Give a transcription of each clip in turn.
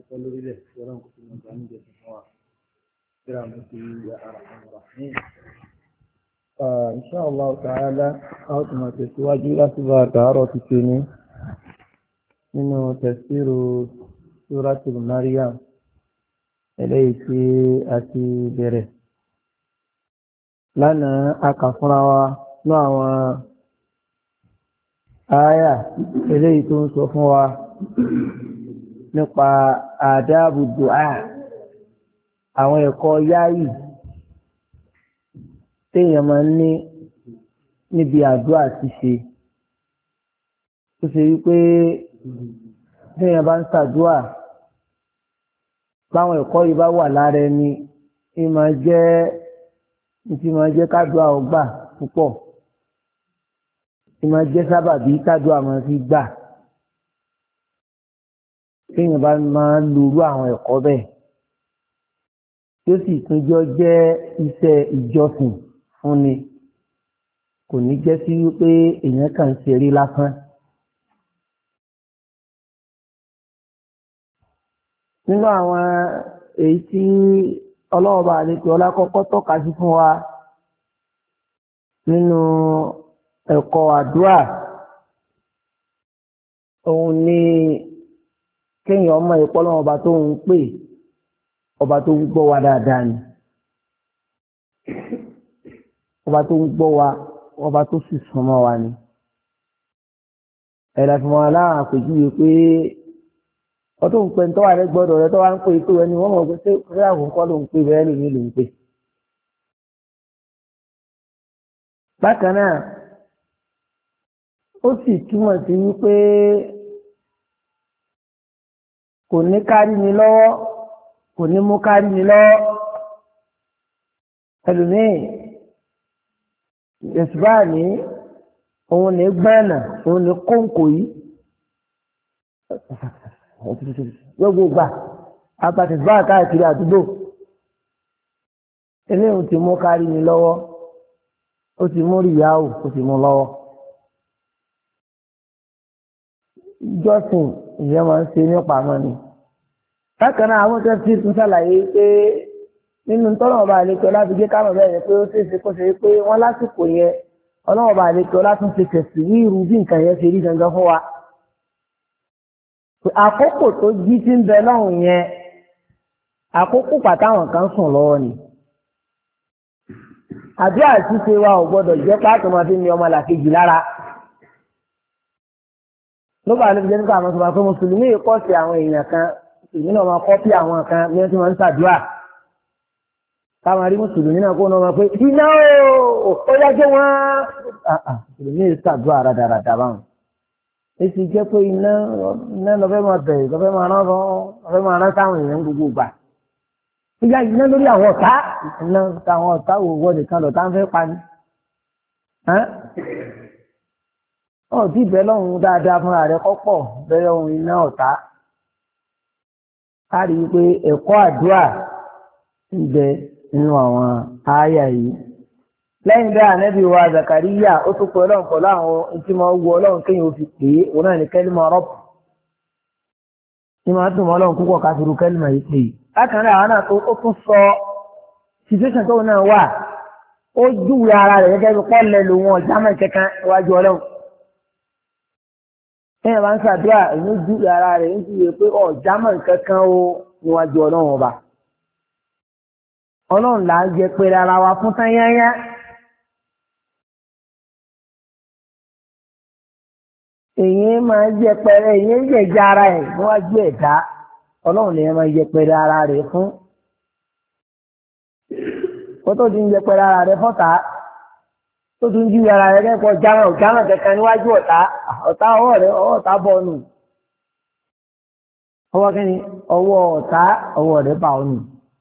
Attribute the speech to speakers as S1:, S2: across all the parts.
S1: sọ lórílẹ̀ tí ọlọ́run kò fi mọ̀ gbà níjẹ̀ fún wa kíra mú sí ar-Rahman. Insha Allah ta'ala a ó tún máa tẹ̀síwájú láti bá àtàárọ̀ ti ṣe ní nínú tafsiru Suratul Maryam eléyìí tí a ti bẹ̀rẹ̀ lánàá a kà fúnra wa ní àwọn àyà eléyìí tó ń sọ fún wa nípa àdáàbù dùá àwọn ẹ̀kọ́ yáyì téèyàn máa ń ní níbi àdúrà ṣíṣe tó ṣe wípé téèyàn bá ń ṣàdúrà báwọn ẹ̀kọ́ yìí bá wà lára ẹni tí máa jẹ́ kádùá ó gbà púpọ̀ tí máa jẹ́ sábàbí kádùá máa fi gbà téèyàn bá máa ń lorú àwọn ẹ̀kọ́ bẹ́ẹ̀ tí ó sì tún jẹ́ iṣẹ́ ìjọsìn fún ni kò ní jẹ́ sí wípé èèyàn kàn ń ṣeré lásán. nínú àwọn èyí tí ọlọ́ọ̀bà àlejò ọlákọ́kọ́ tọ́ka sí fún wa nínú ẹ̀kọ́ àdúrà òun ni kéèyàn ọmọ ìpọ́lọ́wọ́ ọba tó ń pè ọba tó ń gbọ́ wa dáadáa ni ọba tó ń gbọ́ wa ọba tó sì súnmọ́ wa ni ẹ̀dà fún wa láwọn àpèjúwe pé ọtún ń pè ń tọ́wà rẹ gbọ́dọ̀ rẹ tọ́wà ń pè tó ẹni wọ́n mọ̀ pé ṣé àkókò ló ń pè bẹ́ẹ̀ lómi ló ń pè. bákan náà ó sì túmọ̀ sí wípé kò ní kárí mi lọ́wọ́ kò ní mú kárí mi lọ́wọ́ ẹlòmíì yẹ̀sùbá ní òun ní gbẹ́nà òun ní kóńkò yìí gbogbo gbà apàtìsíbá káàkiri àdúgbò eléyìí ti mú kárí mi lọ́wọ́ ó ti mú ríyáwó ó ti mú lọ́wọ́ jọ́sìn ìyẹn máa ń ṣe nípa àmọ́ ni bákan náà àwọn tẹ́sí tún ṣàlàyé pé nínú tọ́lọ́mọba àlejò láti gé kámọ̀ bẹ́ẹ̀ ni pé ó ṣeéṣe kó ṣe pé wọ́n lásìkò yẹn ọlọ́mọba àlejò látún ṣe tẹ̀sí wíìrù bí nǹkan yẹn ṣe rí gangan fún wa. àkókò tó jí tí ń bẹ lọ́hùn yẹn àkókò pàtàwọn kan sùn lọ́wọ́ ni. àdúrà ṣíṣe wa ò gbọ́dọ̀ jẹ́ pàtó máa fi ní ọmọ làkejì lára. ló bá lè fi jẹ́ nípa àwọn sọ̀rọ̀ pé mùsùlùmí kọ́ sí àwọn èèyàn kan ìyẹn náà máa kọ́pì àwọn kan bí wọ́n ti máa ń ṣàdúrà káwọn arí mùsùlùmí náà kó náà máa pé iná ó yá jẹ́ wọ́n mùsùlùmí ṣàdúrà rádaràdà báwọn èsì jẹ́ pé iná lọ́fẹ́ máa bẹ̀rẹ̀ lọ́fẹ́ máa rán sáwọn èèyàn gbogbo gbà ìyá iná lórí àwọn ọ̀tá iná táwọn ọ̀tá wò wọ́n nìkan lọ́tà ń fẹ́ pa ni ọ̀dí ìbẹ́ lọ́hùn dáadáa fúnra rẹ̀ kọ́pọ̀ bẹ́ẹ̀ ohun iná ọ̀tá a rí i pé ẹ̀kọ́ àdúrà ń bẹ nínú àwọn ààyà yìí lẹ́yìn bẹ́ẹ̀ ànábì wa Zakariya ó tún pọ̀ ọlọ́run pẹ̀lú àwọn tí máa wọ ọlọ́run kéèyàn ó fi pè é òun náà ní kẹ́límà rọ́pù tí máa dùn mọ́ ọlọ́run púpọ̀ káfíru kẹ́límà yìí pè é bákan náà àwọn náà ó tún sọ situation tóun náà wà ó júwe ara rẹ̀ gẹ́gẹ́ bí pọ́ọ̀lẹ́ lòun ọ̀já mọ̀ kankan iwájú ọlọ́run ẹ̀yìn bá ń ṣàdúrà èyí júwe ara rẹ̀ ń júwe pé ọ̀já mọ̀ kankan ó níwájú ọlọ́run ọba ọlọ́run là ń jẹ pé ara wa fún tán yányá èyí máa jẹ pẹrẹ èyí jẹjẹ ara ẹ níwájú ẹ̀dá ọlọ́run lè máa jẹ pẹrẹ ara rẹ fún kó tó ti ń jẹ pẹrẹ ara rẹ fọ́tà tó tún jí ara rẹ kẹ́kọ̀ọ́ jámọ̀ kankan níwájú ọ̀tá ọwọ́ rẹ ọwọ́ ọ̀tá bọ̀ nù ọwọ́ kẹ́ni ọwọ́ ọ̀tá ọwọ́ rẹ bà ọ́ nù.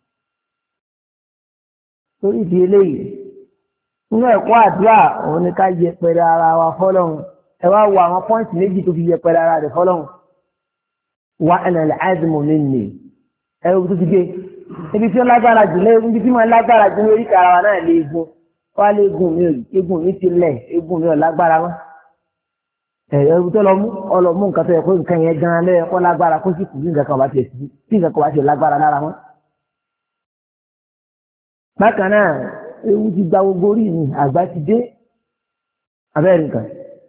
S1: torí ìdí eléyìí nínú ẹ̀kọ́ àdúrà òun ni ká yẹpẹrẹ ara wa fọ́lọ́run ẹ wá wo àwọn pọ́ǹtì méjì tó fi yẹpẹrẹ ara rẹ̀ fọ́lọ́run wa ana al-azmu minni ẹ wo tó ti gbé ibi tí ó lágbára jù lé ibi tí mo lágbára jù lórí ara wa náà lè gun wá lè gun mi ò egun mi ti lẹ̀ egun mi ò lágbára mọ́ ẹ̀rù tó ọlọ́mú nǹkan tó yẹ kó nǹkan yẹn gan-an lẹ́yìn kọ́ lágbára kó sì kù bí nǹkan kan bá tiẹ̀ sí bí nǹkan kan bá tiẹ̀ lágbára lára wọn. bákan náà ewu ti gba gbogbo orí mi àgbà ti dé abẹ́rẹ́ nǹkan.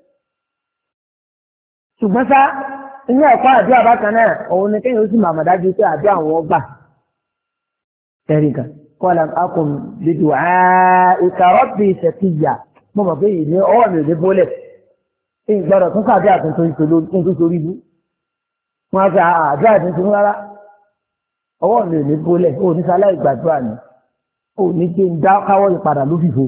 S1: ṣùgbọ́n sá inú ẹ̀kọ́ àdúrà bákan náà òun ni kéèyàn ó sì màmá dájú pé àdúrà wọn gbà ẹ̀rí nǹkan kọ́lá akùn bíbí wà á ìkàrọ́bì ìṣẹ̀kìyà mo mọ̀ pé ìní ọwọ́ mi ò lè bólẹ̀ ìgbọ́dọ̀ tún sàdúrà tuntun torí bú wọn á fi àdúrà tuntun rárá ọwọ́ mi ò lè bólẹ̀ ó ní sáláì gbàdúrà ni ó ní kí n dá káwọ́ ìpadà ló fìfo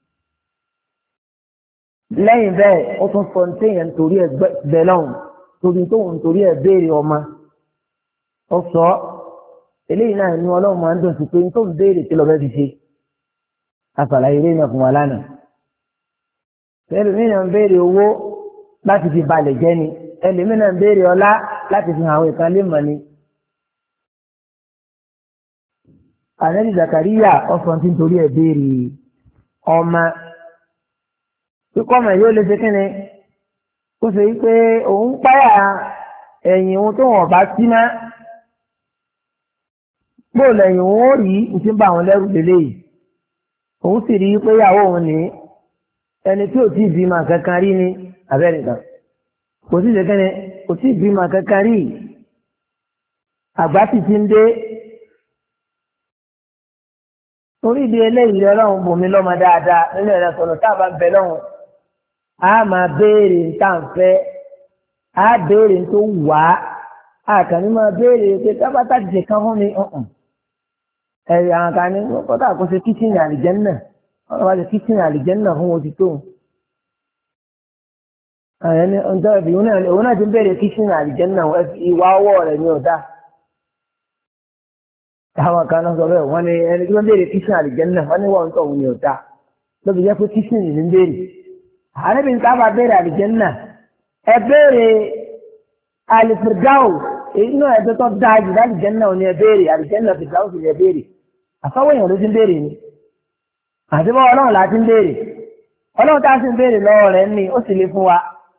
S1: lẹ́yìn bẹ́ẹ̀ ó tún sọ ní téèyàn nítorí ẹ̀ bẹ́ẹ̀ lọ́hùn torí tóun nítorí ẹ̀ béèrè ọmọ ó sọ eléyìí náà ní ọlọ́run máa ń dùn sí pé tó ń béèrè tí lọ́bẹ̀ fi ṣe àfàlàyé ilé náà fún wa lánàá ẹlòmíràn ń béèrè owó láti fi balẹ̀ jẹ́ ni ẹlòmíràn ń béèrè ọlá láti fi hàn àwọn ìkan lè mọ̀ ni. ànẹ́bí Zakariya ọ̀sán tí ń torí ẹ̀ béèrè ọmọ kíkọ́ ọmọ yóò lè ṣe kí ni kó ṣe wípé òun páyà ẹ̀yìn ohun tó wọ̀n bá sí náà bóòlù ẹ̀yìn òun ó rí ìtí ń bá àwọn lẹ́rù lélẹ́yìí òun sì rí pé ìyàwó òun ní ẹni tí ò tí ì bímọ kankan rí ní abẹ́nìkan kò sí ṣe kẹ́ni kò tí ì bímọ kankan rí àgbà sì ti ń dé torí ìdí eléyìí ọlọ́run bùnmi lọ́mọ dáadáa nínú ẹ̀rọ sọ̀rọ̀ tá a bá ń bẹ lọ́hùn á máa béèrè ní táǹfẹ́ á béèrè ní tó wà á kàn ní máa béèrè pé tábàtà ti ṣe kán fún mi ẹ̀rì àwọn kan ní kọ́tà kó ṣe kíchìnì àlìjẹ́nnà wọ́n bá ṣe kíchìnì àlìjẹ́nnà fún oṣù tó ẹni ọjọ́ ìbí òun náà ti ń béèrè kíchìnì àlìjẹ́nnà ìwà ọwọ́ rẹ̀ ní ọ̀dà àwọn kan náà sọ bẹ́ẹ̀ wọ́n ní ẹni tí wọ́n béèrè kíchìnì àlìjẹ́nnà wọ́n ní wọ́n ń tọ̀ òun ní ọ̀dà lóbi jẹ́ pé kíchìnì ní ń béèrè àníbi nǹkan bá béèrè àlìjẹ́nnà ẹ béèrè àlìfìrdáwò èyí náà ẹgbẹ́ tó dáa jù lálìjẹ́nnà ò ní ẹ béèrè àlìjẹ́nnà fìdáwò sì ní ẹ béèrè àfáwọ̀ èèyàn ló ti ń béèrè ni àti bọ́ ọlọ́run láti ń béèrè ọlọ́run tá a sì ń béèrè lọ́wọ́ rẹ̀ ní ó sì lè fún wa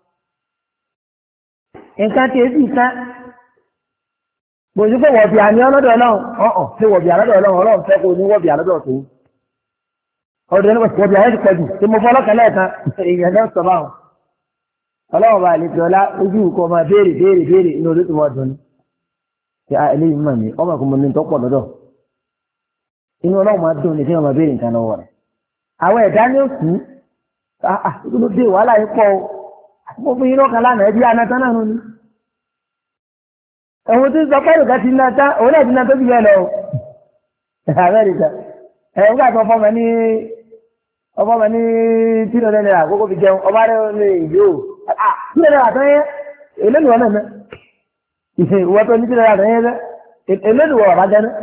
S1: nǹkan tí èsì tán bòjú pé wọ̀bì àní ọlọ́dọ̀ ọlọ́run ọ̀hún ṣe wọ̀bì àlọ́dọ̀ ọlọ́run ọlọ́run fẹ́ kó ní wọ̀bì àlọ́dọ̀ tó ọdún ẹni wọ̀bì àlọ́dọ̀ ti pẹ̀jù tí mo fọ́ ọlọ́kàn lẹ́ẹ̀kan èèyàn náà sọ báwọn ọlọ́run bá lè fi ọlá ojú kọ máa béèrè inú orí tó wọ́n dùn ní ṣe eléyìí mọ̀ ní ọmọ kò mọ ní tọ́pọ̀ lọ́dọ̀ inú ọlọ́run máa dùn ní kí wọ́n máa béèrè nǹkan lọ́wọ́ rẹ̀ àwọn ẹ̀dá ní òkú ló dé wàhálà yìí pọ̀ àti gbogbo yín lọ́kàn lánàá ẹbí anátán náà nù ní. ẹ̀wọ̀n tó sọ pé ìrùkà ti ná tán òun náà ti ná tó ti bẹ́ẹ̀ lọ Amẹ́ríkà ẹ̀wọ̀n kà tó ọfọmọ ní $300 àkókò fi jẹun ọba rẹ̀ lè yó $300 àtọ́yẹ eléyìí wọn náà ìwọ́n tó ní $300 àtọ́yẹ eléyìí wọn ọ̀bá jẹ́ náà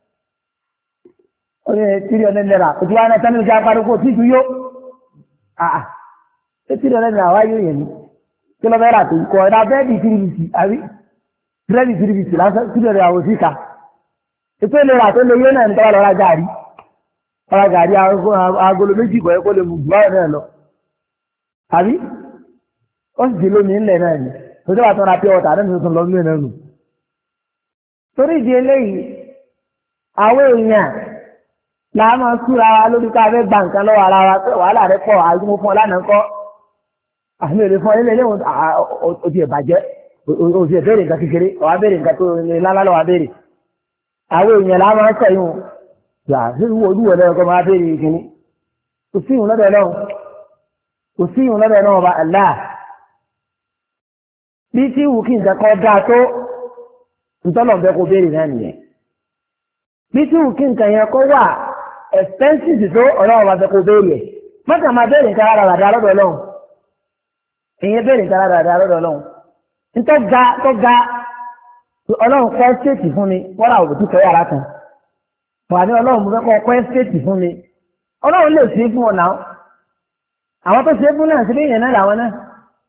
S1: ó ní $300 òtún wa náà sẹ́ni ìjà àpárúkọ tí ìtú yó $300 wáyé yẹn ni kí ló fẹ́ rà tó kọ́ ẹ̀dá bẹ́ẹ̀dì tìrìbìtì àbí bẹ́ẹ̀dì tìrìbìtì lásán $300 àwọn òsìkà ìpele rà tó lè yé náà ní tọ́wọ́ lọ́ra gàrí agolo méjì kọ́ ẹ kó lè mú bùbáyọ̀ náà lọ àbí ó sì dé lómi ńlẹ̀ náà ni tó tó bá tán ra pé ọ̀tà náà tuntun lọ nílẹ̀ náà nù torí ìdí eléyìí àwọn èèyàn làá máa súra wa lórí ká fẹ́ gba nǹkan lọ́wọ́ ara wa pé wàhálà rẹ pọ̀ àìsàn fún ọ lánàá kọ́ àmì èrè fún ilé ìwọ̀n òtí ìbàjẹ́ òtí ìbéèrè nǹkan kékeré ọ̀wá béèrè nǹkan tó ní lálá lọ́wọ́ béèrè àwọn èèyàn làá máa sẹ́yìn wọn yà sí olúwo lẹ́yìn kọ́ máa béèrè ìkíní kò sí ìhùn lọ́dọ̀ náà ọba Allah bí tí ìwù kí nǹkan kan dáa tó ntọ́nà bẹ́ẹ̀ kó béèrè náà nìyẹn bí tí ìwù kí nǹkan yẹn kó wà expensive tó ọlọ́run máa fẹ́ kó béèrè ẹ̀ mọ́tà máa béèrè nǹkan ara ràdà lọ́dọ̀ ọlọ́run èyí béèrè nǹkan ara ràdà lọ́dọ̀ ọlọ́run ntọ́ ga ọlọ́run kọ́ ẹ́stéètì fún mi wọ́n rà òbí kọ́ yàrá kan wà ní ọlọ́run mo fẹ́ kọ́ ẹ́stéètì fún mi ọlọ́run lè ṣe é fún ọ náà àwọn tó ṣe é fún náà ṣe léyìn náà làwọn náà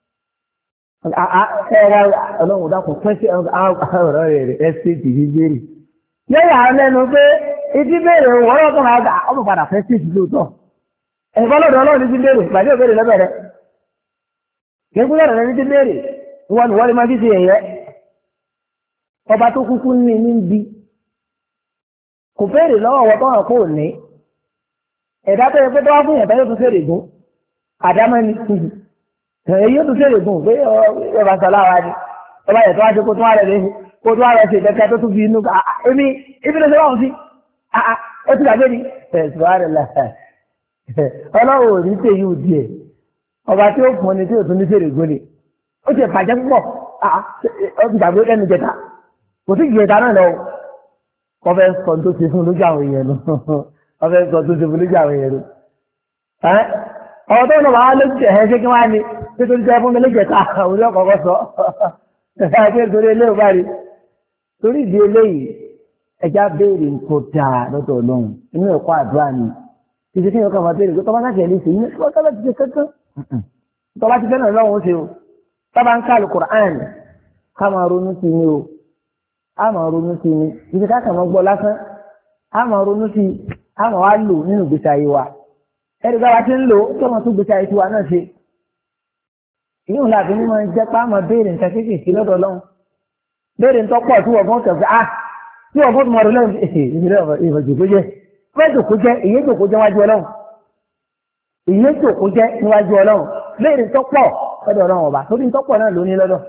S1: ẹ̀rọ ọlọ́run dákun pẹ́sì ọ̀rọ̀ rẹ̀ ẹ́stéètì yìí béèrè yẹ́yà lẹ́nu pé ìdí béèrè wọ́rọ́ tó máa gbà ọmọ padà ẹ́stéètì lóòótọ́ ẹ̀fọ́ lọ́dọ̀ ọlọ́run ti béèrè ìpàdé òbéèrè lọ́bẹ̀rẹ̀ kékeré rẹ̀ ní ti béèrè wọ́n lè máa fi ṣe ẹ̀yẹ ọba tó kúkú ní bí kò béèrè lọ́wọ́ wọ́n tọ́wọ́n kò ní ẹ̀dá tó yẹ pé tó wá fún ìyàtọ̀ yóò tún fèrè gún àdámẹ́ni èyí yóò tún fèrè gún pé ọba sọláwa ni ọba yẹ tó wá ṣe kó tó wá rẹ̀ lé kó tó wá rẹ̀ ṣe kẹ́kẹ́ tó tún fi inú èmi ibi ló ṣe wà wọ́n sí ó ti gbàgbé ni ẹ̀sùn wa rẹ̀ là ọlọ́run ò ní tèyí ò díẹ̀ ọba tí ó fún ọ ni tí ò tún ní fèrè gún ni ó ti bàjẹ́ púpọ̀ ó ti gbàgbé ẹnu jẹta kò sí ìjẹta náà lọ wọ́n fẹ́ sọ tó ṣe fún lójú àwọn èèyàn lọ wọ́n fẹ́ sọ tó ṣe fún lójú àwọn èèyàn lọ. ọ̀rọ̀ tó ń lọ wàá lójú ẹ̀ ṣé kí wọ́n á ní pé tó ń jẹ́ fún mi lójú ẹ̀ta òun yóò kọ́kọ́ sọ ẹ̀ka torí eléyìí bá rí torí ìdí eléyìí ẹja béèrè nǹkan dáa lọ́dọ̀ ọlọ́run inú ẹ̀kọ́ àdúrà ni títí kí ọkọ̀ máa béèrè pé tọ́ba náà kẹ̀ lè ṣe yín tọ́ba ti ṣe kankan tọ́ba ti fẹ́ràn lọ́wọ́ ó ṣe o tọ́ba ń kálù Qur'an ká máa ronú sí ni o a máa ronú sí ni ibi ká kàn máa gbọ́ lásán a máa ronú sí a máa wá lò nínú ìgbésí ayé wa ẹ̀rí bá wa ti ń lò kí ọmọ tó gbésí ayé tiwa náà ṣe ìyóò láti ní máa jẹ́ pé a máa béèrè nǹkan kéékèèké lọ́dọ̀ Ọlọ́run béèrè nǹkan pọ̀ tí wọ́n fọ́n tẹ̀ fẹ́ tí wọ́n fọ́n tó máa rò lẹ́yìn ìṣẹ̀lẹ̀ ìfọ̀jòkó jẹ́ fẹ́jòkó jẹ́ ìyé jòkó jẹ́ wájú Ọlọ́run ìyé jòkó jẹ́ níwájú Ọlọ́run béèrè nǹkan pọ̀ lọ́dọ̀ Ọlọ́run ọba torí nǹkan pọ̀ náà ló ní lọ́dọ̀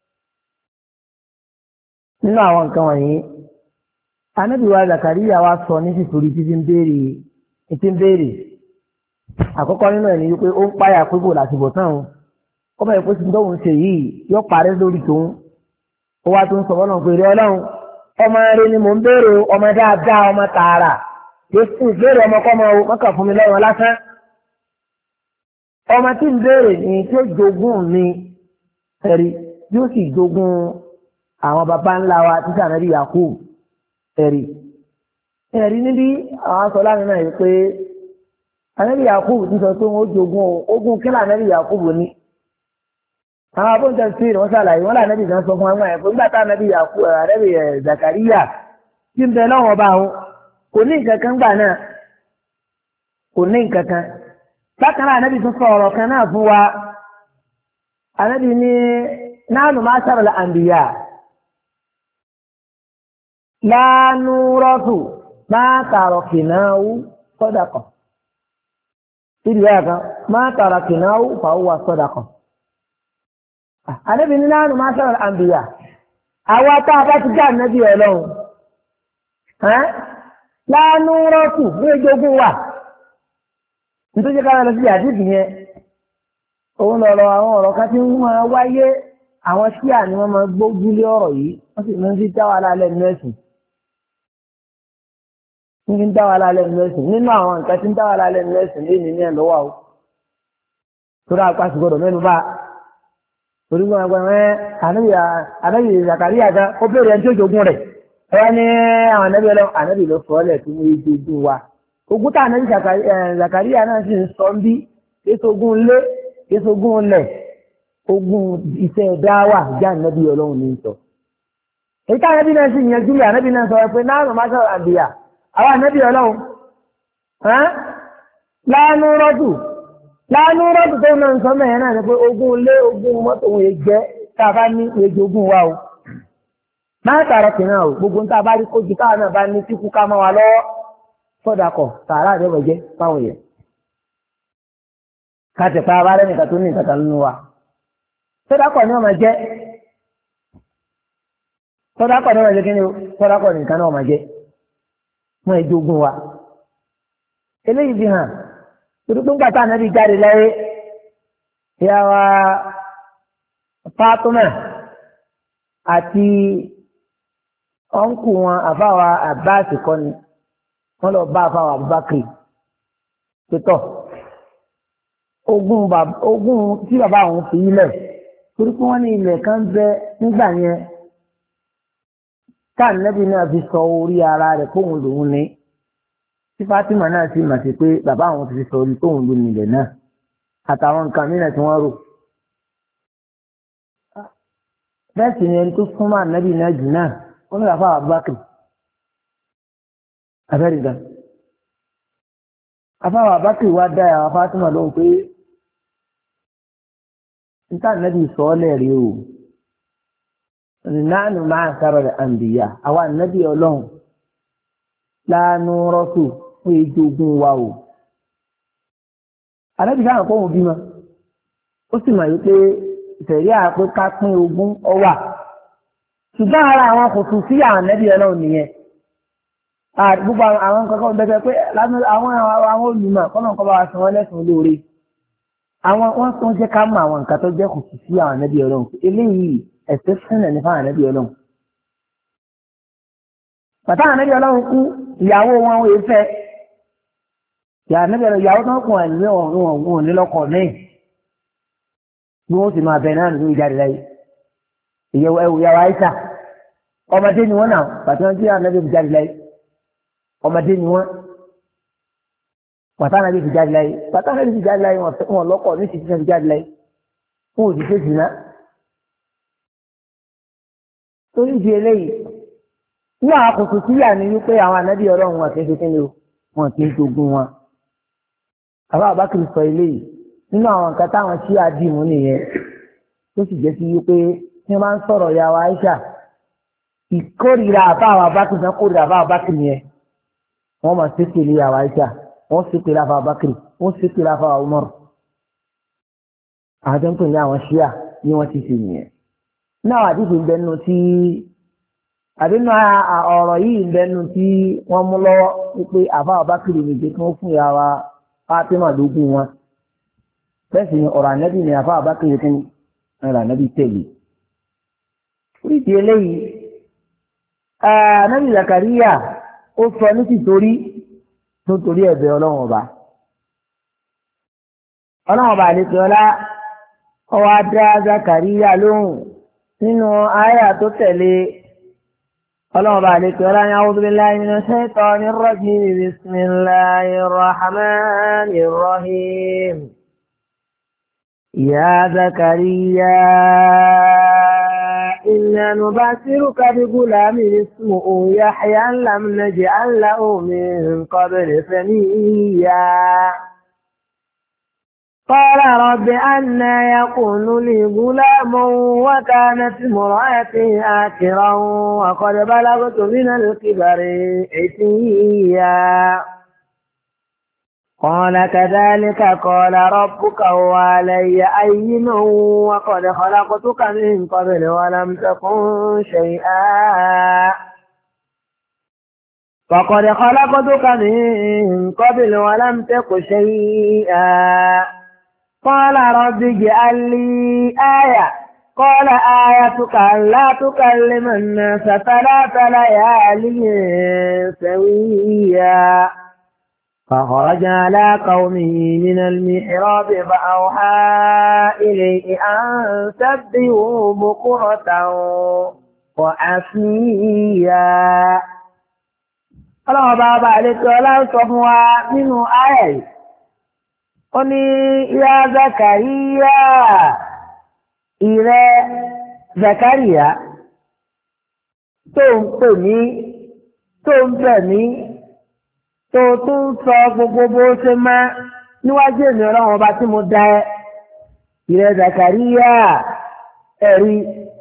S1: nínú àwọn nǹkan wọ̀nyí Ànábì wa Zakariya wa sọ ní sísorí títí ń béèrè àkọ́kọ́ nínú ẹ̀ ní wípé ó ń páyà pé bò láti bọ̀ tán o ọmọ ẹ̀kọ́ ti dọ́hùn ṣe yìí yóò parẹ́ lórí tòun ó wá tó ń sọ fọ́nà pé rí Ọlọ́run ọmọ rẹ ni mò ń béèrè ọmọ dáadáa ọmọ tààrà yóò sì béèrè ọmọ kọ́mọ mọ́kà fún mi lọ́wọ́ lásán ọmọ tí ń béèrè ní tí ó jogún mi ẹ̀rí yóò sì jogún àwọn baba ńlá wa títí Ànábì Yakub ẹ̀rí níbi àwọn sọ lánàá náà yìí pé Ànábì Yakub ti sọ pé wọ́n jogún ogún kílà Ànábì Yakub ní àwọn abóńtẹ̀ sí ìrìn wọ́n ṣàlàyé wọ́n lànàbì kan sọ fún àwọn ẹ̀fọ́ nígbà tá Ànábì Yakub Ànábì Zakariya tí ń bẹ lọ́wọ́ ọba àwọn kò ní nǹkan kan gbà náà kò ní nǹkan kan bákan náà Ànábì tún sọ ọ̀rọ̀ kan náà fún wa Ànábì ní nahnu ma'shara al-anbiya la nurathu ma taraknahu sadaqa ìdí ẹ̀kan ma taraknahu fa huwa sadaqa. Ànábì ní nahnu ma'shara al-anbiya àwa tá a bá ti já Ànábì Ọlọ́run la nurathu ní ojogún wa nítorí ká lọ sí àdìbì yẹn òun lọ̀rọ̀ àwọn ọ̀rọ̀ kan tí wọ́n wáyé àwọn ṣíà ni wọ́n máa gbójúlé ọ̀rọ̀ yìí wọ́n sì máa ń fi dá wa lálẹ́ nínú ẹ̀sìn nínú àwọn nǹkan tí ń dá wa lálẹ́ nínú ẹ̀sìn lé ní ẹ̀ lọ́wọ́ o torí àpá sì gbọdọ̀ mẹ́nu bá torí wọn gbọ́n Ànábì Zakariya gan ó bèèrè ẹni tí ó jogún rẹ̀ ẹ wá ní àwọn Ànábì ló sọ ọ́ lẹ̀ tí wọ́n jogún wa ogún tá Ànábì Zakariya náà sì ń sọ ń bí ètògùn lé ètògùn lẹ̀ ogún iṣẹ́ dáwà jẹ́ Ànábì Ọlọ́run ní sọ. èyí tá Ànábì náà sì yanjú rẹ̀ Ànábì náà sọ pé náà má sọ̀rọ̀ àbíyà àwọn Ànábì Ọlọ́run láàánú rọ́dù tó náà ń sọ mẹ́rin náà ni pé ogún lé ogún mọ́tò òun yẹ jẹ́ tá a bá ní èjì ogún wa o máa tààrọ̀ kìnnà o gbogbo tá a bá rí kójú káà náà bá ní kíkú ká máa wà lọ́wọ́ sọ́dàkọ̀ tààrà àdébọ̀ jẹ́ fáwọn èèyàn káàtì pa abárẹ́ nìkan tó ní ìkàtà nínú wa sọ́dàkọ̀ ni wọ́n máa jẹ́ sọ́dàkọ̀ ni wọ́n máa jẹ́ kí ni o sọ́dàkọ̀ nìkan náà máa jẹ́ fún èjì ogún wa eléyìí fi hàn torí pé ńgbà tá Ànábì jáde láyé ìyá wa Fátímà àti ọ̀nkù wọn àfáwà Abbas kọ́ni wọ́n lọ bá àfáwà Abubakar pétọ́ ogún tí bàbá àwọn fi ilẹ̀ torí pé wọ́n ní ilẹ̀ kan bẹ nígbà yẹn tá Ànábì náà fi sọ orí ara rẹ̀ fóun lòun ní tí Fátímà náà sì mà sí pé bàbá àwọn ti fi sọ orí tóun ló nílẹ̀ náà àtàwọn nǹkan mìíràn tí wọ́n rò bẹ́ẹ̀ sì ni ẹni tó súnmọ́ Ànábì náà jù náà ó ní àfáà Abubakar abẹ́rìndà àfáà Abubakar wá dá àwọn Fátímà lóhùn pé níta nàbí sọ́ọ́lẹ̀ rí o nánú máa sára rẹ̀ àǹbìyà àwa nàbí ọlọ́run láàánú rọ́tò fún ìjogún wa o. ànábì sáà kọ́ òun bímọ ó sì mọ̀ wípé ìtẹ̀rí àpé ká pín ogún ọwà ṣùgbọ́n ara àwọn kò tún sí àwọn ànábì ọlọ́run nìyẹn. gbogbo àwọn kankan bẹ́ẹ̀ pé àwọn olùmọ̀ kọ́nà kọ́ bá wa san wọ́n lẹ́sùn lóore àwọn wọ́n tún jẹ́ ká mọ àwọn nǹkan tó jẹ́ kò tún sí àwọn ànábì ọlọ́run eléyìí ẹ̀sẹ̀ sílẹ̀ ní fáwọn ànábì ọlọ́run. bàtà ànábì ọlọ́run kú ìyàwó wọn ò fẹ́ ìyàwó tó ń kún àìní ọ̀hún nílọ́kọ̀ náà bí wọ́n sì máa bẹ̀ náà nínú ìjáde láyé ìyàwó àìsà ọmọdé ni wọ́n náà bàtà wọn tí ànábì fi jáde láyé ọmọdé ni wọ́n bàtà ànábì fi jáde láyé wọn lọ́kọ̀ ní ìsìnkú fi jáde láyé fún òṣìṣẹ́ jìnnà. torí ìdí eléyìí ní àkókò síyà ni wípé àwọn ànábì ọlọ́run wọn kì í ṣe kí ni wọn kì í jogún wọn. àbá àbákiri sọ eléyìí nínú àwọn nǹkan táwọn ṣí àdìmú nìyẹn tó sì jẹ́ sí wípé tí wọ́n bá ń sọ̀rọ̀ ìyàwó Aisha ìkórìíra àbá àwọn àbákiri náà kórìíra àbá àbákiri yẹn wọ́n máa ṣépè lé ìyàwó Aisha wọ́n ṣépè láfa àbákiri wọ́n ṣépè láfa Umar àwọn tó ń pè ní àwọn ṣíà ni wọ́n ti ṣe nìyẹn. náà àdìsí ń bẹnu tí àdínú ọ̀rọ̀ yìí ń bẹnu tí wọ́n mú lọ́wọ́ wípé àfa àbákiri nìjẹ tí wọ́n fún ìyàwó Fátímà lógún wọn bẹ́ẹ̀ sì ni ọ̀rọ̀ ànábì ni àfa àbákiri kí ni ọ̀rọ̀ ànábì tẹ̀lé. orí ti eléyìí ànábì Zakariya ó sọ ní tìtorí tó torí ẹ̀bẹ̀ ọlọ́run ọba àlejò ọlá ọwọ́ adá Zakariya lóhùn nínú àyà tó tẹ̀lé ọlọ́run ọba àlejò ọlá ní a'udhu billahi minash shaitanir rajim bismillahir rahmanir rahim ya Zakariya إنا نبشرك بغلام اسمه يحيى لم نجعل له من قبل سميا قال رب أنى يكون لي غلام وكانت امرأتي آكرا وقد بلغت من الكبر عتيا قال كذلك قال ربك هو علي هين وقد خلقتك من قبل ولم تكن شيئا وقد خلقتك من قبل ولم تك شيئا قال رب اجعل لي آية قال آيتك ألا تكلم الناس 3 ليال سويا فخرج على قومه من المحراب فأوحى إليه أن سبحوا بكرة وعشيا. Ọlọ́run bàbá àlejò ọlọ́sọ fún wa nínú àyà yìí. Ó ní ya Zakariya, ìrẹ Zakariya tó ń pè ní tó ń bẹ̀ ní tó tún sọ gbogbo bó ṣe máa níwájú èmi ọlọ́run ọba tí mo dá ẹ ìrẹ Zakariya ẹ̀rí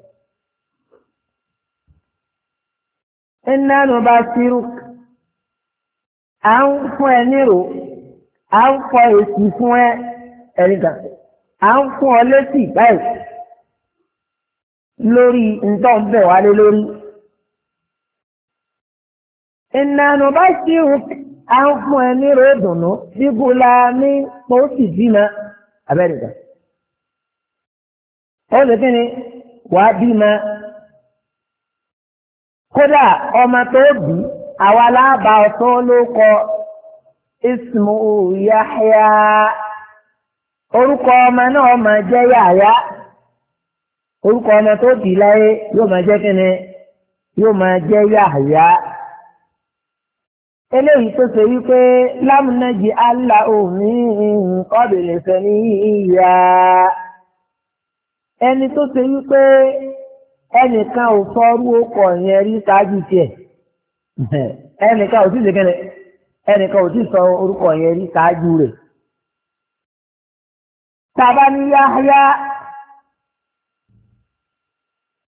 S1: iná ló bá sírù à ń fún ẹ nírò à ń fọ èsì fún ẹ ẹ̀rí kan à ń fún ọ létí báyìí lórí nǹkan bẹ̀ wálé lórí iná ló bá sírù à ń fún ẹ nírò ìdùnnú bíbúlá ní pọ́sì bímọ abẹ́rẹ́dà ó lè kí ni wàá bímọ kódà ọmọ tó bí àwa lábà ọ̀tọ́ ló kọ ismu Yahya orúkọ ọmọ náà máa jẹ́ Yahya orúkọ ọmọ tó bí láyé yóò máa jẹ́ kí ni yóò máa jẹ́ Yahya. Eléyìí tó ṣe wípé lámúnájì aláòmí kọ́bìnrin sẹ́ni ìyá ẹni tó ṣe wípé ẹnìkan ò sọ orú ọkọ̀ yẹn rí ṣáájú tiẹ̀ ẹnìkan ò tí ṣe kẹ́lẹ̀ ẹnìkan ò tí sọ orúkọ yẹn rí ṣáájú rẹ̀. Tàbá ní Yahya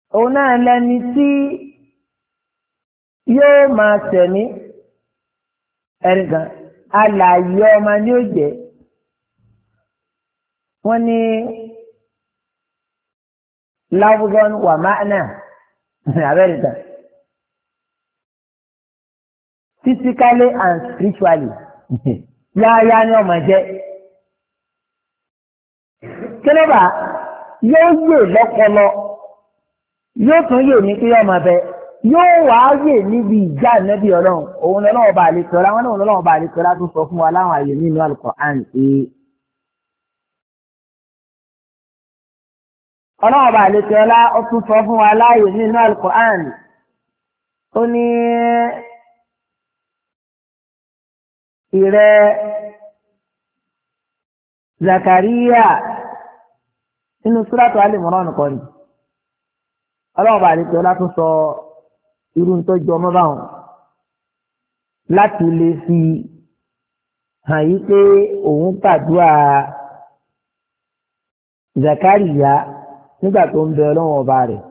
S1: òun náà lẹni tí yóò máa tẹ̀mí ẹ̀rìngàn alààyè ọmọ ní ó jẹ́ wọ́n ní lafzan wa ma'na abẹ́rìngàn physically and spiritually yáyá ni ọmọ jẹ́ kílódà yóò yè lọ́pọlọ yóò tún yè ní kí ọmọ bẹ yóò wá yè níbi ìjà nẹ́bí ọlọ́run òun lọ́wọ́ bá àlè tọ́lá wọn náà lọ́wọ́ bá àlè tọ́lá tó sọ fún wa láwọn àyè nínú Al-Qur'an pé ọlọ́wọ́ bá àlè tọ́lá ó tún sọ fún wa láàyè nínú Al-Qur'an ó ní ìrẹ Zakariya nínú Suratu Al-Imran kan ni ọlọ́wọ́ bá àlè tọ́lá tó sọ irú ń tọ́jú ọmọ báwọn láti lè fi hàn yí pé òun gbàdúrà Zakariya nígbà tó ń bẹ ọlọ́wọ́n ọba rẹ̀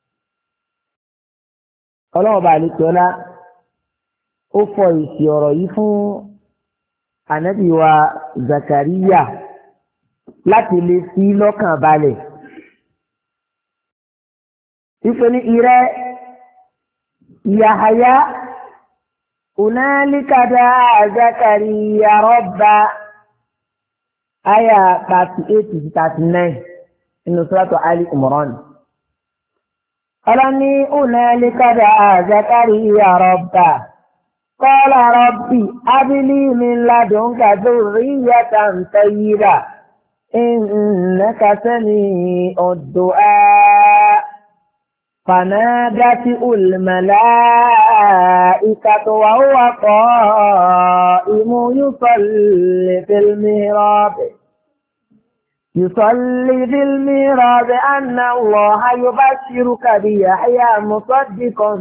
S1: ọlọ́wọ́n ọba àlejòọ́lá ó fọ èsì ọ̀rọ̀ yìí fún ànábì wa Zakariya láti lè fi lọ́kàn balẹ̀ wípé ní ìrẹ́ Yahaya hunalika daa Zakariya rabba aya 38-39 inú suratu Ali Imran. Ọlọ́ni hunalika daa Zakariya rabba qala rabbi habli min ladunka dhurriyatan tayyiba innaka sami'ud du'a. فنادته الملائكة وهو قائم يصلي في المهراب أن الله يبشرك بيحيى مصدقا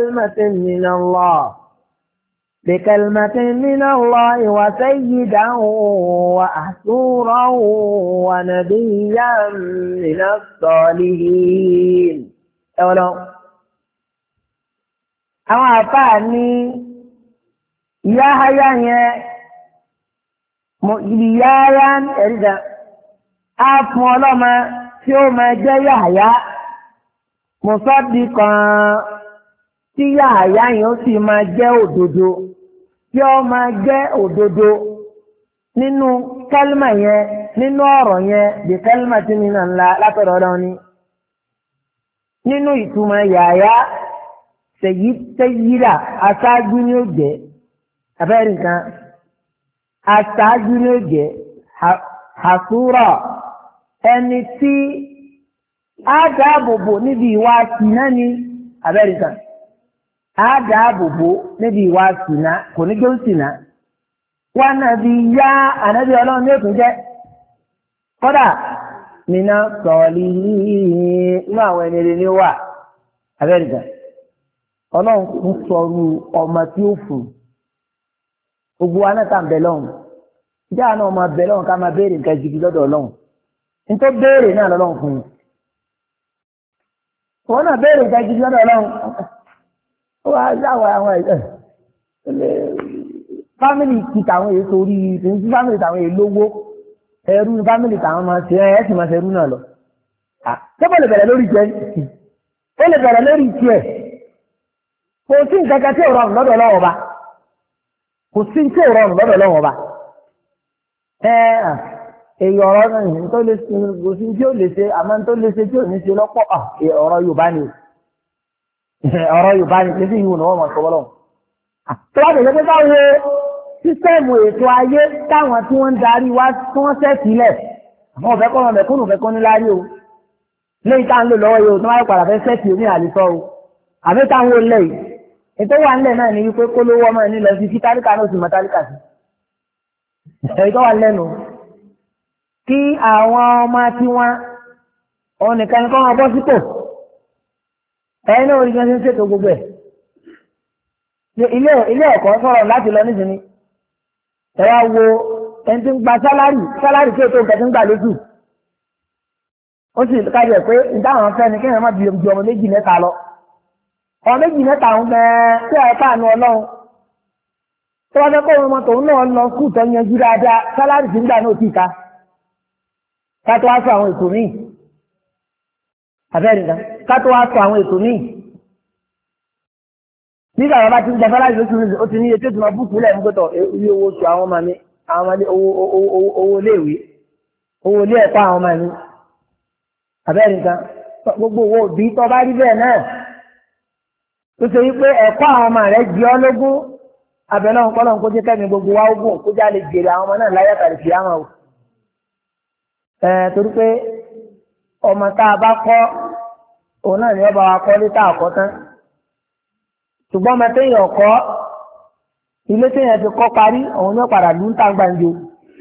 S1: بكلمة من الله وسيدا وحسورا ونبيا من الصالحين. Ọlọ́run àwọn àfáà ní Yahaya yẹn Yahaya ẹ̀rídà á fún ọlọ́mọ tí ó máa jẹ́ Yahaya Musaddiqan tí Yahaya yẹn ó sì máa jẹ́ òdodo tí ó máa jẹ́ òdodo nínú kálmà yẹn nínú ọ̀rọ̀ yẹn bí kálmà tí nínú ńlá látọ̀dọ̀ Ọlọ́run ni. Nínú ìtumọ̀ Yahaya Sayyida aṣáájú ní ó jẹ́ abẹ́rẹ́ nǹkan aṣáájú ní ó jẹ́ Hasura ẹni tí á dáàbòbò níbi ìwà sínà ní abẹ́rẹ́ nǹkan á dáàbòbò níbi ìwà sínà kò ní gbé sínà wọn náà bí yá ànábì Ọlọ́run ní òtún jẹ́ kódà nínú sọ̀ọ̀lì inú àwọn ẹni rẹ̀ ni ó wà abẹ́rẹ́gà Ọlọ́run ń sọ̀rọ̀ ọmọ tí ó fún gbogbo wa náà tà ń bẹ lọ́hùn ìjà náà ọmọ bẹ lọ́hùn ká máa béèrè nǹkan jìbì lọ́dọ̀ Ọlọ́run nítorí béèrè náà lọ́lọ́run fún un wọn náà béèrè nǹkan jìbì lọ́dọ̀ Ọlọ́run ó wá láwọn àwọn fámìlì ti tàwọn èso orí fámìlì tàwọn èlówó ẹrú ní fámìlì táwọn máa ṣe ẹ sì máa ṣe ẹrú náà lọ. Ṣébò lè bẹ̀rẹ̀ lórí jẹ́ ó lè bẹ̀rẹ̀ lórí tiẹ̀. Kò sí nǹkan kan tí ò rọrùn lọ́dọ̀ Ọlọ́run Ọba. Kò sí tí ò rọrùn lọ́dọ̀ Ọlọ́run Ọba. Èyí ọ̀rọ̀ náà tó lè ṣe kò sí tí ò lè ṣe àmọ́ tó lè ṣe tí ò ní ṣe lọ́pọ̀ ọ̀rọ̀ Yorùbá ni. Ọ̀rọ̀ Yorùbá ni kí ìwò náà wọ́n mọ̀ sọ́wọ́ lọ́wọ́. Tó wá tẹ̀lé pé báwo sísẹ́ẹ̀mù ètò ayé táwọn tí wọ́n ń darí wá tí wọ́n sẹ́ẹ̀tìlẹ̀ àwọn ọ̀fẹ́ kọ́ mẹ̀kúnnù fẹ́ kọ́ ní láyé o lẹ́yìn tá à ń lò lọ́wọ́ yóò tó wáyé padà fẹ́ sẹ́ẹ̀tì omi àlìsọ́ o àbí táwọn olè yìí ètò wà ńlẹ̀ náà ní wípé kó lówó ọmọ ẹni lọ sí kí tálíkà náà sì mọ tálíkà sí ètò wà lẹ́nu kí àwọn ọmọ tí wọ́n òun nìkan ni kọ́ wọn bọ́ sípò ẹ̀yin náà orí gan ṣe ń ṣètò gbogbo ẹ̀ ilé ẹ̀kọ́ sọ̀rọ̀ láti lọ nísìnyí ẹ wá wo ẹni tí ń gba sálárì tí ètò nǹkan tí ń gbà lójú ó sì kájọ pé ìdáhùn fẹ́ ni kéèyàn má bí ọmọ méjì mẹ́ta lọ ọmọ méjì mẹ́ta ń bẹ tí a káànú ọlọ́run tó wá fẹ́ kó ọmọ tòun náà lọ skul tó yanjú dáadáa sálárì tí ń gbà náà ti ka ká tó wá sọ àwọn ètò míì àbẹ́rẹ́ nǹkan ká tó wá sọ àwọn ètò míì nígbà wọn bá ti ń gba sálárì lóṣù ó ti ní etí ó ti máa búùkù lẹ́yìn gbọ́dọ̀ iye owó oṣù àwọn ọmọ mi àwọn ọmọdé owó iléèwé owó ilé ẹ̀kọ́ àwọn ọmọ mi àbẹ́rẹ́ nǹkan gbogbo owó òbí tó bá rí bẹ́ẹ̀ náà tó ṣe wípé ẹ̀kọ́ àwọn ọmọ rẹ̀ jẹ́ ọ́ lógún abẹ́lẹ́ ọ̀hún kọ́lọ́hún kó jẹ́ kẹ́mi gbogbo wa ogún kó já lè jèrè àwọn ọmọ náà láyé àtàlẹ́ fi àwọn o. Torí pé ọmọ tá a bá kọ́ òun náà ni ọba wa kọ́ létà àkọ́ tán ṣùgbọ́n ọmọ téèyàn kọ́ ilé téèyàn ti kọ́ parí òun ní ọ̀padà lù ń tà gbàǹjo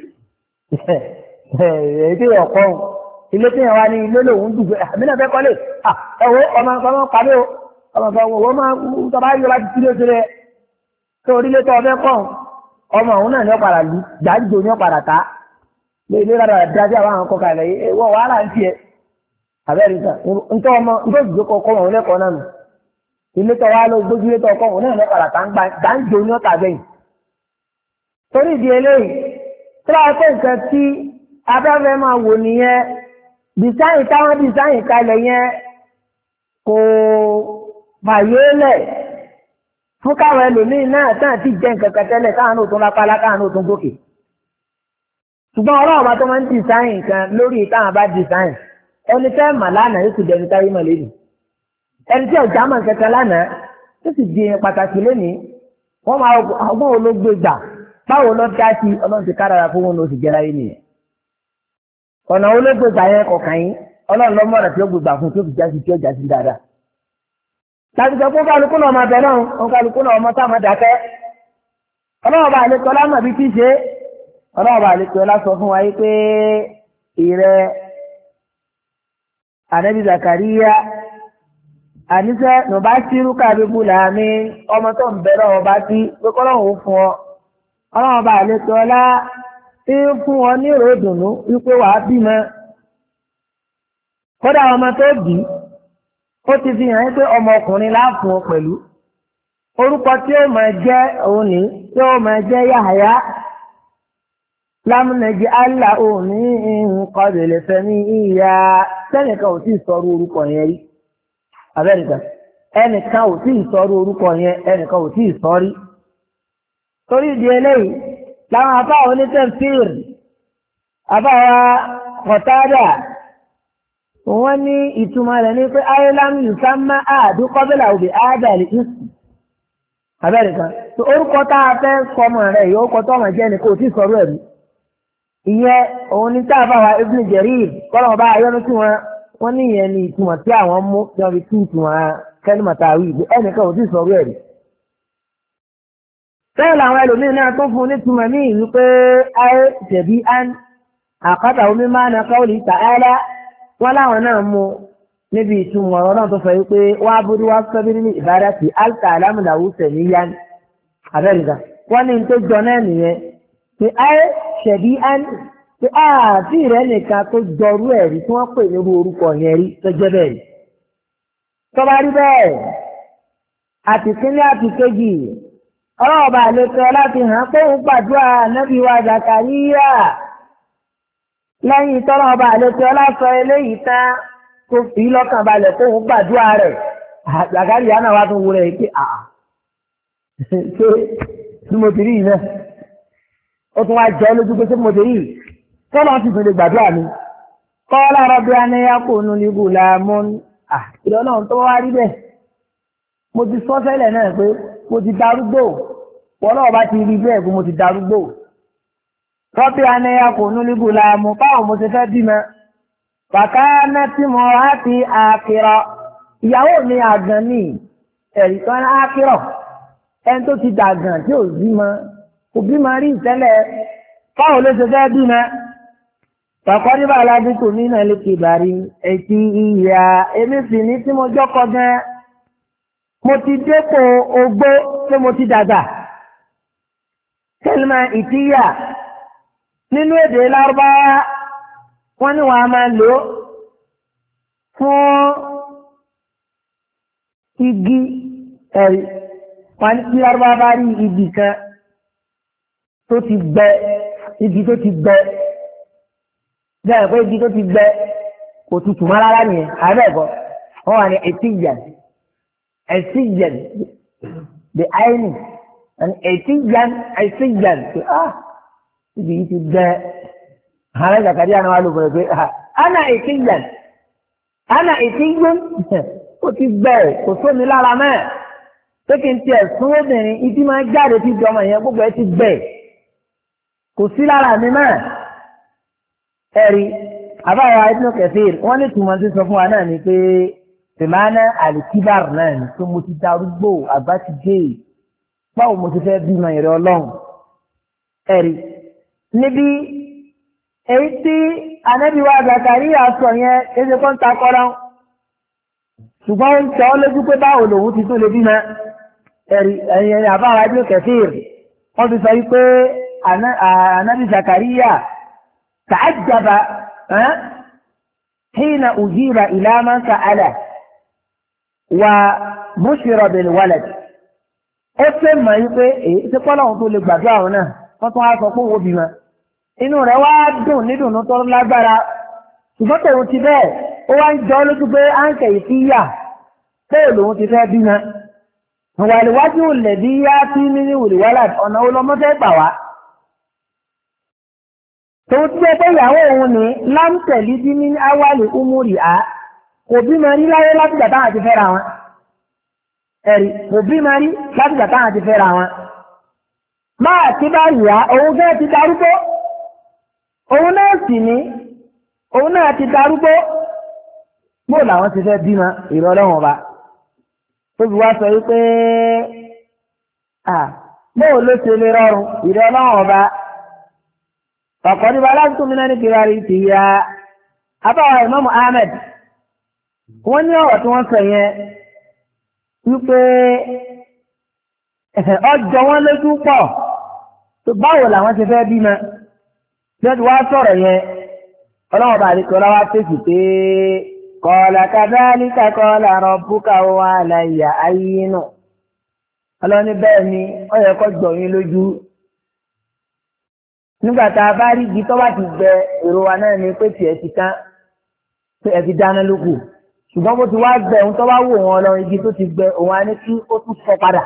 S1: èyí téèyàn kọ́ ilé téèyàn wá ní ilé lòun dùgbò àmì náà fẹ́ kọ́lé ẹ̀wọ́ ọmọ pàdé o ọmọ kan wọ́n máa ń tọ́ba yọ láti sílé sílé tó orílẹ̀ tó ọbẹ̀ kọ́ ọmọ òun náà ní ọ̀padà lù gbàǹjo ní ọ̀padà ta ilé rárá dájú àwọn àwọn kọkà ilẹ̀ yìí wọ́n wàhálà ń tiẹ̀ àbẹ́rẹ́ sàn ntọ́ ọmọ ntọ́ ìdíje kọ́kọ́ wọn lẹ́kọ̀ọ́ náà nù ilé tó wá lọ gbójú ilé tó ọkọ̀ wọn náà lọ́pàá tá ń gbàǹjo ní ọ̀tà bẹ́yìn. torí ìdí eléyìí tí wọ́n pè nǹkan tí abẹ́fẹ́ máa wò nìyẹn dìsáyìn táwọn dìsáyìn kalẹ̀ yẹn kò fàyè lẹ̀ fún káwọn ẹlòmíín náà tán àti jẹ́ nǹkan kan tẹ́lẹ̀ káwọn náà tún lápá káwọn náà tún gòkè. ṣùgbọ́n ọlọ́run bá tó máa ń dìsáyìn nǹkan lórí táwọn bá dìsáyìn ẹni tẹ́ mà lánàá yóò ti dẹni táyé mọ̀ lẹ́nu ẹni tí ọjà mọ̀ kẹ̀kẹ́ lánàá tó sì di pàtàkì lónìí wọ́n máa ọgbọ́n olóògbé gbà báwo lọ dá sí ọlọ́run ti kárára fún wọn ló sì jẹ́ra yé nìyẹn ọ̀nà olóògbé gbà yẹn kọ̀ọ̀kan yín ọlọ́run lọ́mọ rẹ̀ tí ó gbégbà fún tí ó fi já sí tí ó já sí dáadáa. láti sọ fún kálukú náà máa bẹ̀ náà wọn kálukú náà ọmọ táwọn dákẹ́ ọlọ́run bá àlekọ́ lámà bí tí ṣe ọlọ́run bá àlekọ́ lá sọ fún wa yí pé ìrẹ́ ànábì Zakariya àníṣe nùbá sírú kàbíbù làmì ọmọ tó ń bẹ̀rẹ̀ ọba tí pé kọ́lọ́hún fún ọ ọlọ́run bá àlejò ọlá tí ń fún ọ ní ìròdùnú wípé wàá bímọ kódà ọmọ tó bí ó ti fi hàn pé ọmọkùnrin láàfún ọ pẹ̀lú orúkọ tí ó máa jẹ́ òun ní tí ó máa jẹ́ Yahaya lámúnẹ̀jì Allah òní nǹkan ìrẹ̀lẹ̀ fẹ́mi ìyá sẹ́nìkan ò tí ì sọ̀rọ̀ orúkọ yẹn rí abẹ́nìkan ẹnìkan ò tí ì sọ̀rọ̀ orúkọ yẹn ẹnìkan ò tí ì sọ rí torí ìdí eléyìí làwọn afáwọn onítẹ̀fíìr afáwa Qatada wọ́n ní ìtumọ̀ rẹ̀ ní pé ayélujára yusamma àdúkọ́bílà òbí áádàlì ìsù abẹ́nìkan tó orúkọ tá a fẹ́ sọmọ rẹ̀ yìí orúkọ tó ọmọ jẹ́ ni kò tí ì sọ̀rọ̀ ẹ̀mí ìyẹn òun ní táàbàwà Ibn Jarir kọ́lọ̀ bá ayọ́nu tí wọ́n ní ìyẹn ní ìtumọ̀ tí àwọn mú tí wọ́n fi tú ìtumọ̀ kẹ́límọ̀tàwí ìgbé ẹnìkan ò tí ì sọ̀rọ̀ ẹ̀rí. bẹ́ẹ̀ làwọn ẹlòmíín náà tó fún nítumọ̀ ní ìlú pé ayé ṣẹ̀bí án àkọ́tà omi máa na qawli ta'ala wọ́n láwọn náà mú níbi ìtumọ̀ ọ̀rọ̀ náà tó fẹ́ wípé wọ́n á bójú wá sọ́bí ní ibadati alta alámùdáwù sẹ̀mí yán abẹ́rẹ́gà wọ́n ní tó jọ náà nìyẹn pé ayé ṣẹ̀bí án pé àti rẹ̀ nìkan tó jọrú ẹ̀rí tí wọ́n pè ní orúkọ yẹn rí tó jẹ́ bẹ́ẹ̀ rí. tó bá rí bẹ́ẹ̀ àti kíní àti kejì ọlọ́ọ̀bà àlejò láti hàn pé òun gbàdúrà nábì wa Zakariya lẹ́yìn tọ́lọ́ọ̀bà àlejò lásọ eléyìí tán tó fi lọ́kàn balẹ̀ pé òun gbàdúrà rẹ̀ Zakariya náà wá tún wúrẹ̀ pé ṣé tí mo ti rí yìí náà ó tún wá jẹ́ lójú pé ṣé mo ti rí yìí tọ́lọ́ ti tún lè gbàdúrà mi kọ́lá rọ́bí aníyàkó nílùú làmún ìlọ náà tó wá rí bẹ́ẹ̀ mo ti sọ tẹ́lẹ̀ náà pé mo ti darúgbò wọ́n náà bá ti rí bẹ́ẹ̀ pé mo ti darúgbò rọ́bí aníyàkó nílùú làmún báwo mo ti fẹ́ bímọ bàtà náà tí mo á ti àkìrọ̀ ìyàwó mi àgàn ní ẹ̀rí kan àkìrọ̀ ẹni tó ti dàgàn tí ò bímọ kò bímọ rí ìtẹ́lẹ̀ báwo ló ṣe fẹ́ bímọ. Tọ̀kọ́díbà aládùúgbò nínú ẹlẹ́kẹ̀ ìbàrí ẹ̀tì ìyá èmi sì ní tí mo jọ́kọ gan mo ti dépò ogbó pé mo ti dàgbà. Kẹ́lìmà ìtìyà nínú èdè Lárúbáwá wọ́n ní wọ́n á máa lò ó fún igi ẹ̀rí wọn ní kí lárúbá bá rí igi kan tó ti gbẹ igi tó ti gbẹ bẹ́ẹ̀ pé igi tó ti gbẹ kò tutù mọ́ rárá nìyẹn àbẹ́ẹ̀kọ́ wọ́n wà ní ẹ̀tíyàn the irony and ẹ̀tíyàn ibi yìí ti gbẹ ààrẹ Zakariya náà wà ló bẹ̀rẹ̀ pé ana ẹ̀tíyàn ó ti gbẹ kò sómi lára mẹ́ẹ̀ pé kí n tiẹ̀ sún obìnrin ibi máa jáde tí ìjọba yẹn gbogbo ẹ ti gbẹ kò sí lára mi mẹ́ẹ̀ ẹ̀rí àbáwá Ibn Kathir wọ́n ní tùmọ̀ sí sọ fún wa náà ni pé tìmánà àlìkíbàr náà ni pé mo ti darúgbó àgbà ti dé báwo mo ti fẹ́ bímọ ìrẹ́ ọlọ́run ẹ̀rí níbi èyí tí Ànábì wa Zakariya sọ yẹn kéde kó ń ta kọ́ra ṣùgbọ́n ó ń tọ́ lójú pé báwo lòun ti tó lè bímọ ẹ̀rí ẹ̀yìn àbáwá Ibn Kathir wọ́n ti sọ wípé Ànábì Zakariya تعجب حين أجيب إلى من سأله وبشر بالولد ó fẹ́ mọ̀ yí pé èyí tí pọ́lọ́hún tó lè gbàdúrà àwọn náà wọ́n tún wá sọ pé òun bímọ inú rẹ̀ wá dùn nídùnnú tó lágbára ṣùgbọ́n tòun ti bẹ́ẹ̀ ó wá ń jọ lójú pé à ń kẹ̀yìn sí yà bẹ́ẹ̀ lòun ti fẹ́ bímọ ìwàlúwájú lẹ̀bí yá sí nínú ìwòlíwálà ọ̀nà olómọ́fẹ́ gbà wá tòun ti jẹ́ pé ìyàwó òun ní láǹtẹ̀lí bí ní awálì umuri a kò bímọ rí láyé láti gbà táwọn ti fẹ́ra wọn ẹ̀rí kò bímọ rí láti gbà táwọn ti fẹ́ra wọn máa ti bá ìyá òun fẹ́ ti darúgbó òun náà sì ní òun náà ti darúgbó bó làwọn ti fẹ́ bímọ ìrọ̀lọ́wọ̀n ọba tóbi wá sọ wípé bóò ló ṣe lè rọrùn ìrọ̀lọ́wọ̀n ọba ọ̀kọ́dí bá láti tómi náà ní kìlárí ti ya abáwa Imamu Ahmed wọ́n ní ọ̀rọ̀ tí wọ́n sọ yẹn wípé ọjọ́ wọn lójú pọ̀ tó báwo làwọn ti fẹ́ bímọ lọ́dún wá sọ̀rọ̀ yẹn ọlọ́wọ́n bá àdìkọ́ lọ́wọ́ fèsì pé qala kadhalika qala rabbuka wa alayya ayyinu ọlọ́ni bẹ́ẹ̀ ni ó yẹ kó jọ yín lójú nígbà tá a bá rí igi tó bá ti gbẹ èrò wa náà ni pé tiẹ̀ ti tán pé ẹ ti dáná lókù ṣùgbọ́n bó ti wá gbẹ ohun tó bá wò wọn lọ igi tó ti gbẹ òun á ní kí ó tún sọ padà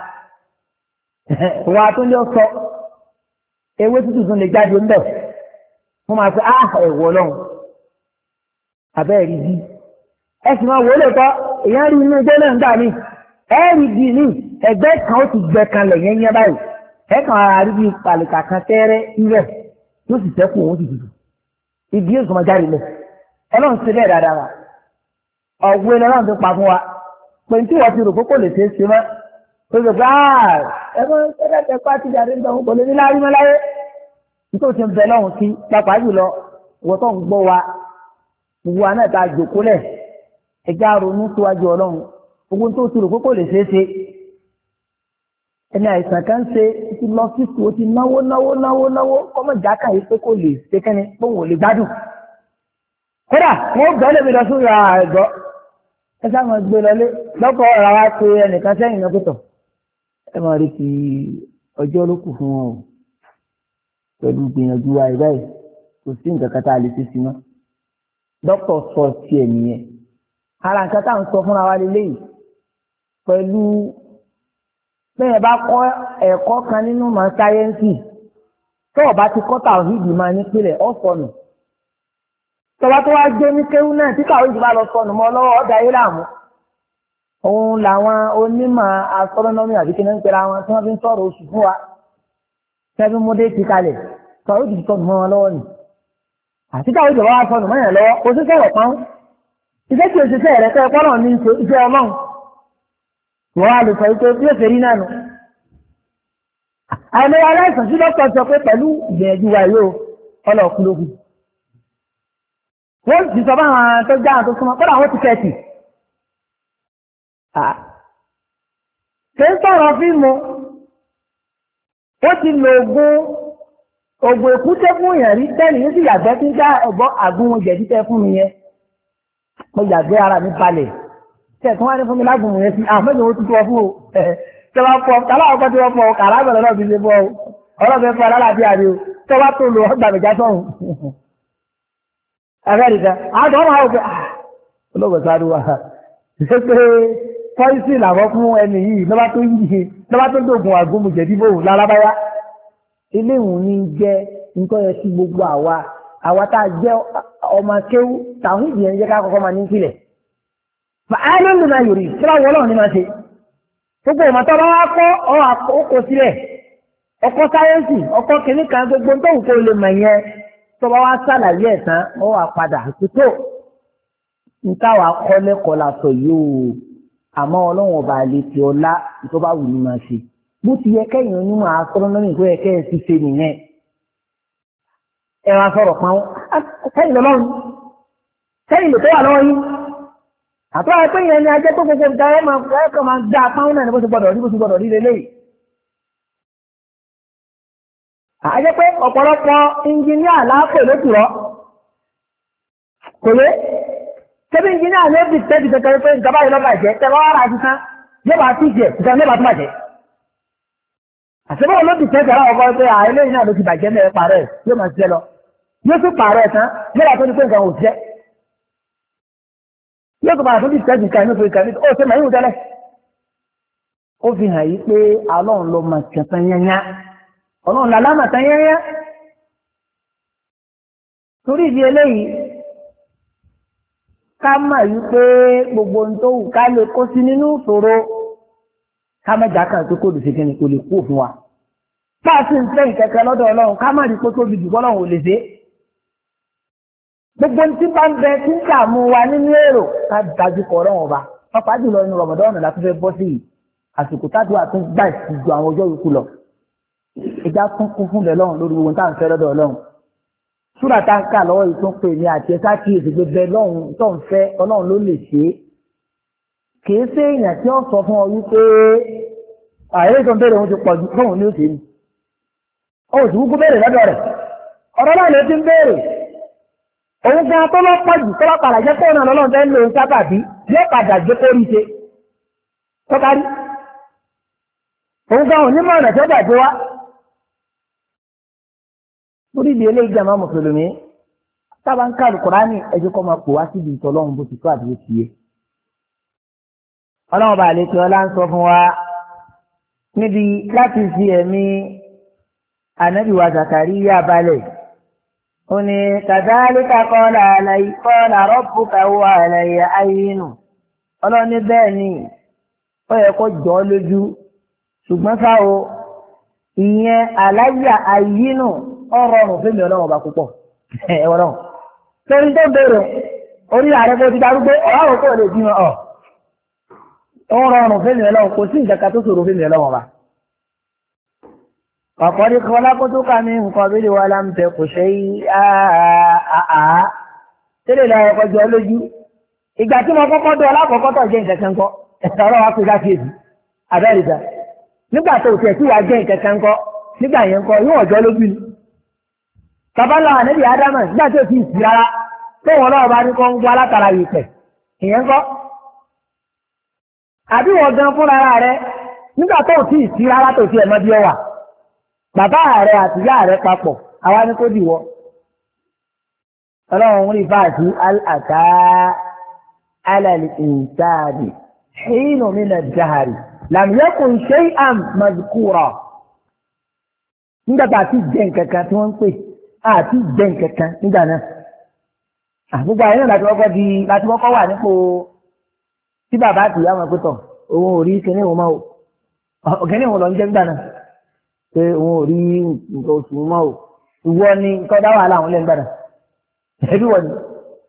S1: òun á tún lé sọ ewé tútù tún lè jáde ń bẹ̀ wọ́n máa fẹ́ ẹ̀wọ̀ lọ́hùn abẹ́ẹ̀ rí bí ẹ sì máa wò ó lè tọ́ èèyàn rí inú ilé náà ń gbà mí ẹ rí bí ní ẹgbẹ́ kan ó ti gbẹ kanlẹ̀ yẹn yẹn báyìí ẹ kàn ara rí bí pàlìkà kan tẹ́rẹ́ ilẹ̀ yóò sì sẹ́kù òun ti dùdù igi yóò sọ ma jáde lẹ̀ ọlọ́run ṣe bẹ́ẹ̀ dáadáa wa ọ̀gbìn ọlọ́run ti pa fún wa pé tí wọ́n ti rò pé kò lè ṣe é ṣe mọ́ ó sọ pé ẹgbẹ́ ẹgbẹ́ pàtí jáde nígbà wọn kò lè ní láyé mọ́ láyé nítorí ti ń bẹ lọ́hùn sí pàápàá jùlọ wọ́n tó ń gbọ́ wa gbogbo wa náà ta jòkó lẹ̀ ẹja ronú síwájú ọlọ́run gbogbo tó ti rò pé kò lè ṣe é ṣe ẹni àìsàn kan ṣe ti lọ sí sùn ó ti náwó kọ́mọ̀ jákà yìí pé kò lè ṣe kẹ́ni pé òun ò lè gbádùn. kódà wọ́n gbọ́ lèmi lọ sórí ara ẹ̀gbọ́ ẹ sáwọn gbé lọlé lọ́pọ̀ ọ̀rọ̀ wa pé ẹnìkan sẹ́yìn náà pẹ̀tọ̀ ẹ máa rí ti ọjọ́ ló kù fún wọn o pẹ̀lú gbìyànjú wa ìbáyìí kò sí nǹkan kan tá a lè ṣe sí mọ́. dókítà sọ tiẹ̀ nìyẹn ara nǹkan tá à ń sọ fúnra wa lélẹ́yìí pẹ̀lú bẹ́ẹ̀ bá kọ́ ẹ̀kọ́ kan nínú mọ̀ sáyẹ́ǹsì tó o bá ti kọ́ tàwíìdì máa nípìnlẹ̀ ọ̀ sọnù tọba tó wá gbé ní kéwú náà tí tàwíìdì bá lọ sọnù mọ́ lọ́wọ́ ọ̀dà ayé láàmú òun làwọn onímọ̀ astronomy àbí kí ní ń pera wọn tí wọ́n fi ń sọ̀rọ̀ oṣù fún wa sẹ́bí múdé ti kalẹ̀ tàwíìdì sọnù mọ́ wọn lọ́wọ́ ni àti tàwíìdì bá wá sọnù mọ́ yẹn lọ́wọ́ kò sí sọ̀rọ̀ pọ́n iṣẹ́ tí òṣìṣẹ́ rẹ̀ tẹ́ pọ́nà ní iṣẹ́ ọlọ́run wọ́n á lè sọ wípé bí ó ṣe rí náà nù. àìmọ́ aláìsàn sí dókítà sọ pé pẹ̀lú ìgbìyànjú wa yóò ọlọ́ọ̀kú lógún. wọ́n sì sọ báwọn tó já àwọn tó súnmọ́ kọ́dà wọ́n ti kẹ́ẹ̀tì. ṣé ń sọ̀rọ̀ fíìmù ó ti lo oògùn èkúté fún èèyàn rí tẹ́lẹ̀ yóò sì yàgbẹ́ tí ń dá ẹ̀gbọ́n àgún jẹ̀dí tẹ́ fún mi yẹn. mo yàgbé ara mi balẹ̀ tẹ̀ tí wọ́n ní fún mi lágùnmù yẹn sí àmọ́jọ́ ó tutù ọ fún o tẹ́ wá fọ kàláwọ̀ tí wọ́n fọ kàrá bẹ̀rẹ̀ náà fi ṣe fọ́ o ọlọ́bẹ̀ fún alálàbí àdé o tẹ́ wá tó lo ọgbà mẹ́jà sọ̀hún ẹ̀rẹ́ nìkan àtọ̀ ọmọ àwọn òfin olóògbé sáré wa ṣe pé pọ́ìsì làwọn fún ẹni yìí lọ́ba tó dògùn àgúnmu jẹ̀dí bòun lálábáyá ilé ìwọ̀n ní jẹ́ nǹkan yẹn sí gbogbo àwa tá a jẹ́ ọmọ kéwú tàwọn ìdí yẹn jẹ́ ká kọ́kọ́ máa ní ìpìlẹ̀ fàálù ló máa yòrì tí wọ́n wọ́n náà ní máa ṣe gbogbo ìmọ̀tọ́ bá wá kọ́ ọkọ̀ sílẹ̀ ọkọ̀ sáyẹ́ǹsì ọkọ̀ kìíní kan gbogbo tó wù kó lè mọ̀ yẹn tó bá wá sàlàyé ẹ̀ tán ó wà padà àtúntò ntáwà kọ́ lẹ́kọ̀ọ́ làtọ̀ yìí o àmọ́ ọlọ́run ọba àlejò ọlá tó bá wù ní máa ṣe bó ti yẹ kẹ́yìn onímọ̀ astronomy tó yẹ kẹ́yìn ti ṣe nìyẹn ẹ wá sọ̀rọ̀ pa wọn kẹ́yìn lọ́lọ́run kẹ́yìn lè tó wà lọ́wọ́ yín àtọ́ ẹ pé yẹn ni ajẹ́ tó gbogbo nǹkan ẹ máa gbá apá wọn náà ní bó ti gbọdọ̀ rí lélẹ́yìí. àjẹ́ pé ọ̀pọ̀lọpọ̀ ìnjìníà láàpò ló tù ọ́ kò lé tẹ́bí ìnjìníà ló fi tẹ́bí tẹ́tẹ́ pé ìjọba yìí lọ́ba ìjẹ́ tẹ́wọ́ ara ti tán yóò bá tí jẹ ìjọba yóò bá tó bàjẹ́ àṣebọ́ ló fi tẹ́tẹ́ ara ọkọ pé eléyìí náà ló ti bàjẹ́ mẹ́rẹ̀ parẹ́ yóò máa ṣiṣẹ́ lọ yóò tún pààrọ̀ tán yóò bá tó ní pé nǹkan ò jẹ́ yóò tó bá tó ní tẹ́tẹ́ nǹkan inú ìkan ó ṣe mọ̀ yíwù tẹ́lẹ̀ ó fi hàn yí pé Ọlọ́run ló máa kẹsàn yányá Ọlọ́run lálámà tán yányá torí ìdí eléyìí ká mọ̀ yí pé gbogbo ohun tó wù ká lè kó sí nínú ìṣòro ká mẹ́jà kan tó kó lè ṣe kíni kò lè kú òfin wa bá a sì ń fẹ́ ìkẹ́kẹ́ lọ́dọ̀ Ọlọ́run ká má rí pé tóbi jù bọ́lọ́run ò lè ṣe gbogbo tí bá ń bẹ tí ń dààmú wa nínú èrò ká dájú kọ Ọlọ́run ọba pápá jùlọ inú Ramadan láti fẹ́ bọ́ sí àsìkò tájú àtún gbà ìsìnkú àwọn ọjọ́ yòókù lọ ìjà tún kún fún bẹ̀ lọ́run lórí gbogbo tá à ń fẹ́ lọ́dọ̀ Ọlọ́run súrà tá ń kà lọ́wọ́ yìí tó ń pè ní àti ẹ̀sà kí èsì pé bẹ́ẹ̀ lọ́run tó ń fẹ́ Ọlọ́run ló lè ṣe é kìí ṣe èèyàn tí ó sọ fún ọ wípé ààrẹ tó ń bẹ̀rẹ̀ òun ti pọ̀ ju fóun ní òṣèlú ó sì wúkú bẹ̀rẹ̀ lọ́dọ̀ rẹ̀ ọ̀rọ̀ náà ló ti ń bẹ̀rẹ̀ òun gan tó lọ́ pọ̀ jù tó bá padà jẹ́ fóun náà lọ́lọ́run fẹ́ lò ń sábàbí yóò padà gbé kórí ṣe tó kárí òun gan òní mọ̀ ọ̀nà tó gbàgbé wá lórí ìdí eléyìí jàmá mùsùlùmí sábà ń kàlù Kùránì ẹjọ́ kọ́ máa pò wá síbi ìtọ́lọ́run bó ti tó àti bó ti yẹ. Ọlọ́run bá lè kí ọlá ń sọ fún wa níbi láti fi ẹ̀mí ànábì wa Zakariya balẹ̀. Ó ní kadhalika qala rabbuka huwa alayya hayyinu. Ọlọ́run ní bẹ́ẹ̀ ni ó yẹ kó jọ ọ́ lójú ṣùgbọ́n sáwo ìyẹn aláyà hayyinu ọ̀rọ̀ ọ̀rùn fún mi Ọlọ́run ọba púpọ̀ ẹ̀wọ̀n náà torí tó ń bèèrè orí ààrẹ kó ti darúgbó ọ̀rọ̀ kó lè bímọ ọ̀rọ̀ ọ̀rùn fún mi Ọlọ́run kò sí ìjàkà tó ṣòro fún mi Ọlọ́run ọba. ọ̀pọ̀lọpọ̀ kọ́lá kó tó ká mi nǹkan bí wà láǹtẹ̀ kò ṣe àá tẹ́lẹ̀ lọ ọkọ̀ jọ lójú ìgbà tí mo kọ́kọ́ dọ̀ alákọ̀ọ́kọ́ tó jẹ́ nǹkan kan kọ́ ẹ̀sà ọ̀rọ̀ wa pé lákèésì abẹ́rìndà nígbà tó tẹ̀ sí wa jẹ́ nǹkan kan kọ́ nígbà yẹn kọ́ yóò ọjọ́ lójú ni. Babalá ànábì Ádámà nígbà tí ó ti ìsì rárá tó wọn náà bá ní kọ́ ń gbọ́ látara yìí pẹ̀ ìyẹn kọ́. Àbí wọ́n gan fúnra rẹ̀ nígbà tó ti ìsì rárá tó ti ẹ̀mọ́ bí ọ wà. Bàbá rẹ̀ àti ìyá rẹ̀ papọ̀ àwa ní kó dìwọ́. Ọlọ́run rí fáàtì àtà alàlì ìsáàdì hínú min ad-dahri lam yakun shay'an mazkura. Nígbà tá a ti jẹ́ nǹkan kan tí wọ́n ń pè àti jẹ́ nǹkan kan nígbà náà. Àgbogbo àyẹ̀wò láti kọ́kọ́ wà nípò tí bàbá àti ìyá wọn pé tọ̀ òun ò rí kíní òun máa ò kíní òun lọ ń jẹ́ nígbà náà pé òun ò rí nǹkan oṣù òun máa ò ìwọ ni nǹkan dá wàhálà àwọn lẹ́yìn gbàdàn ẹbí wọ̀ ni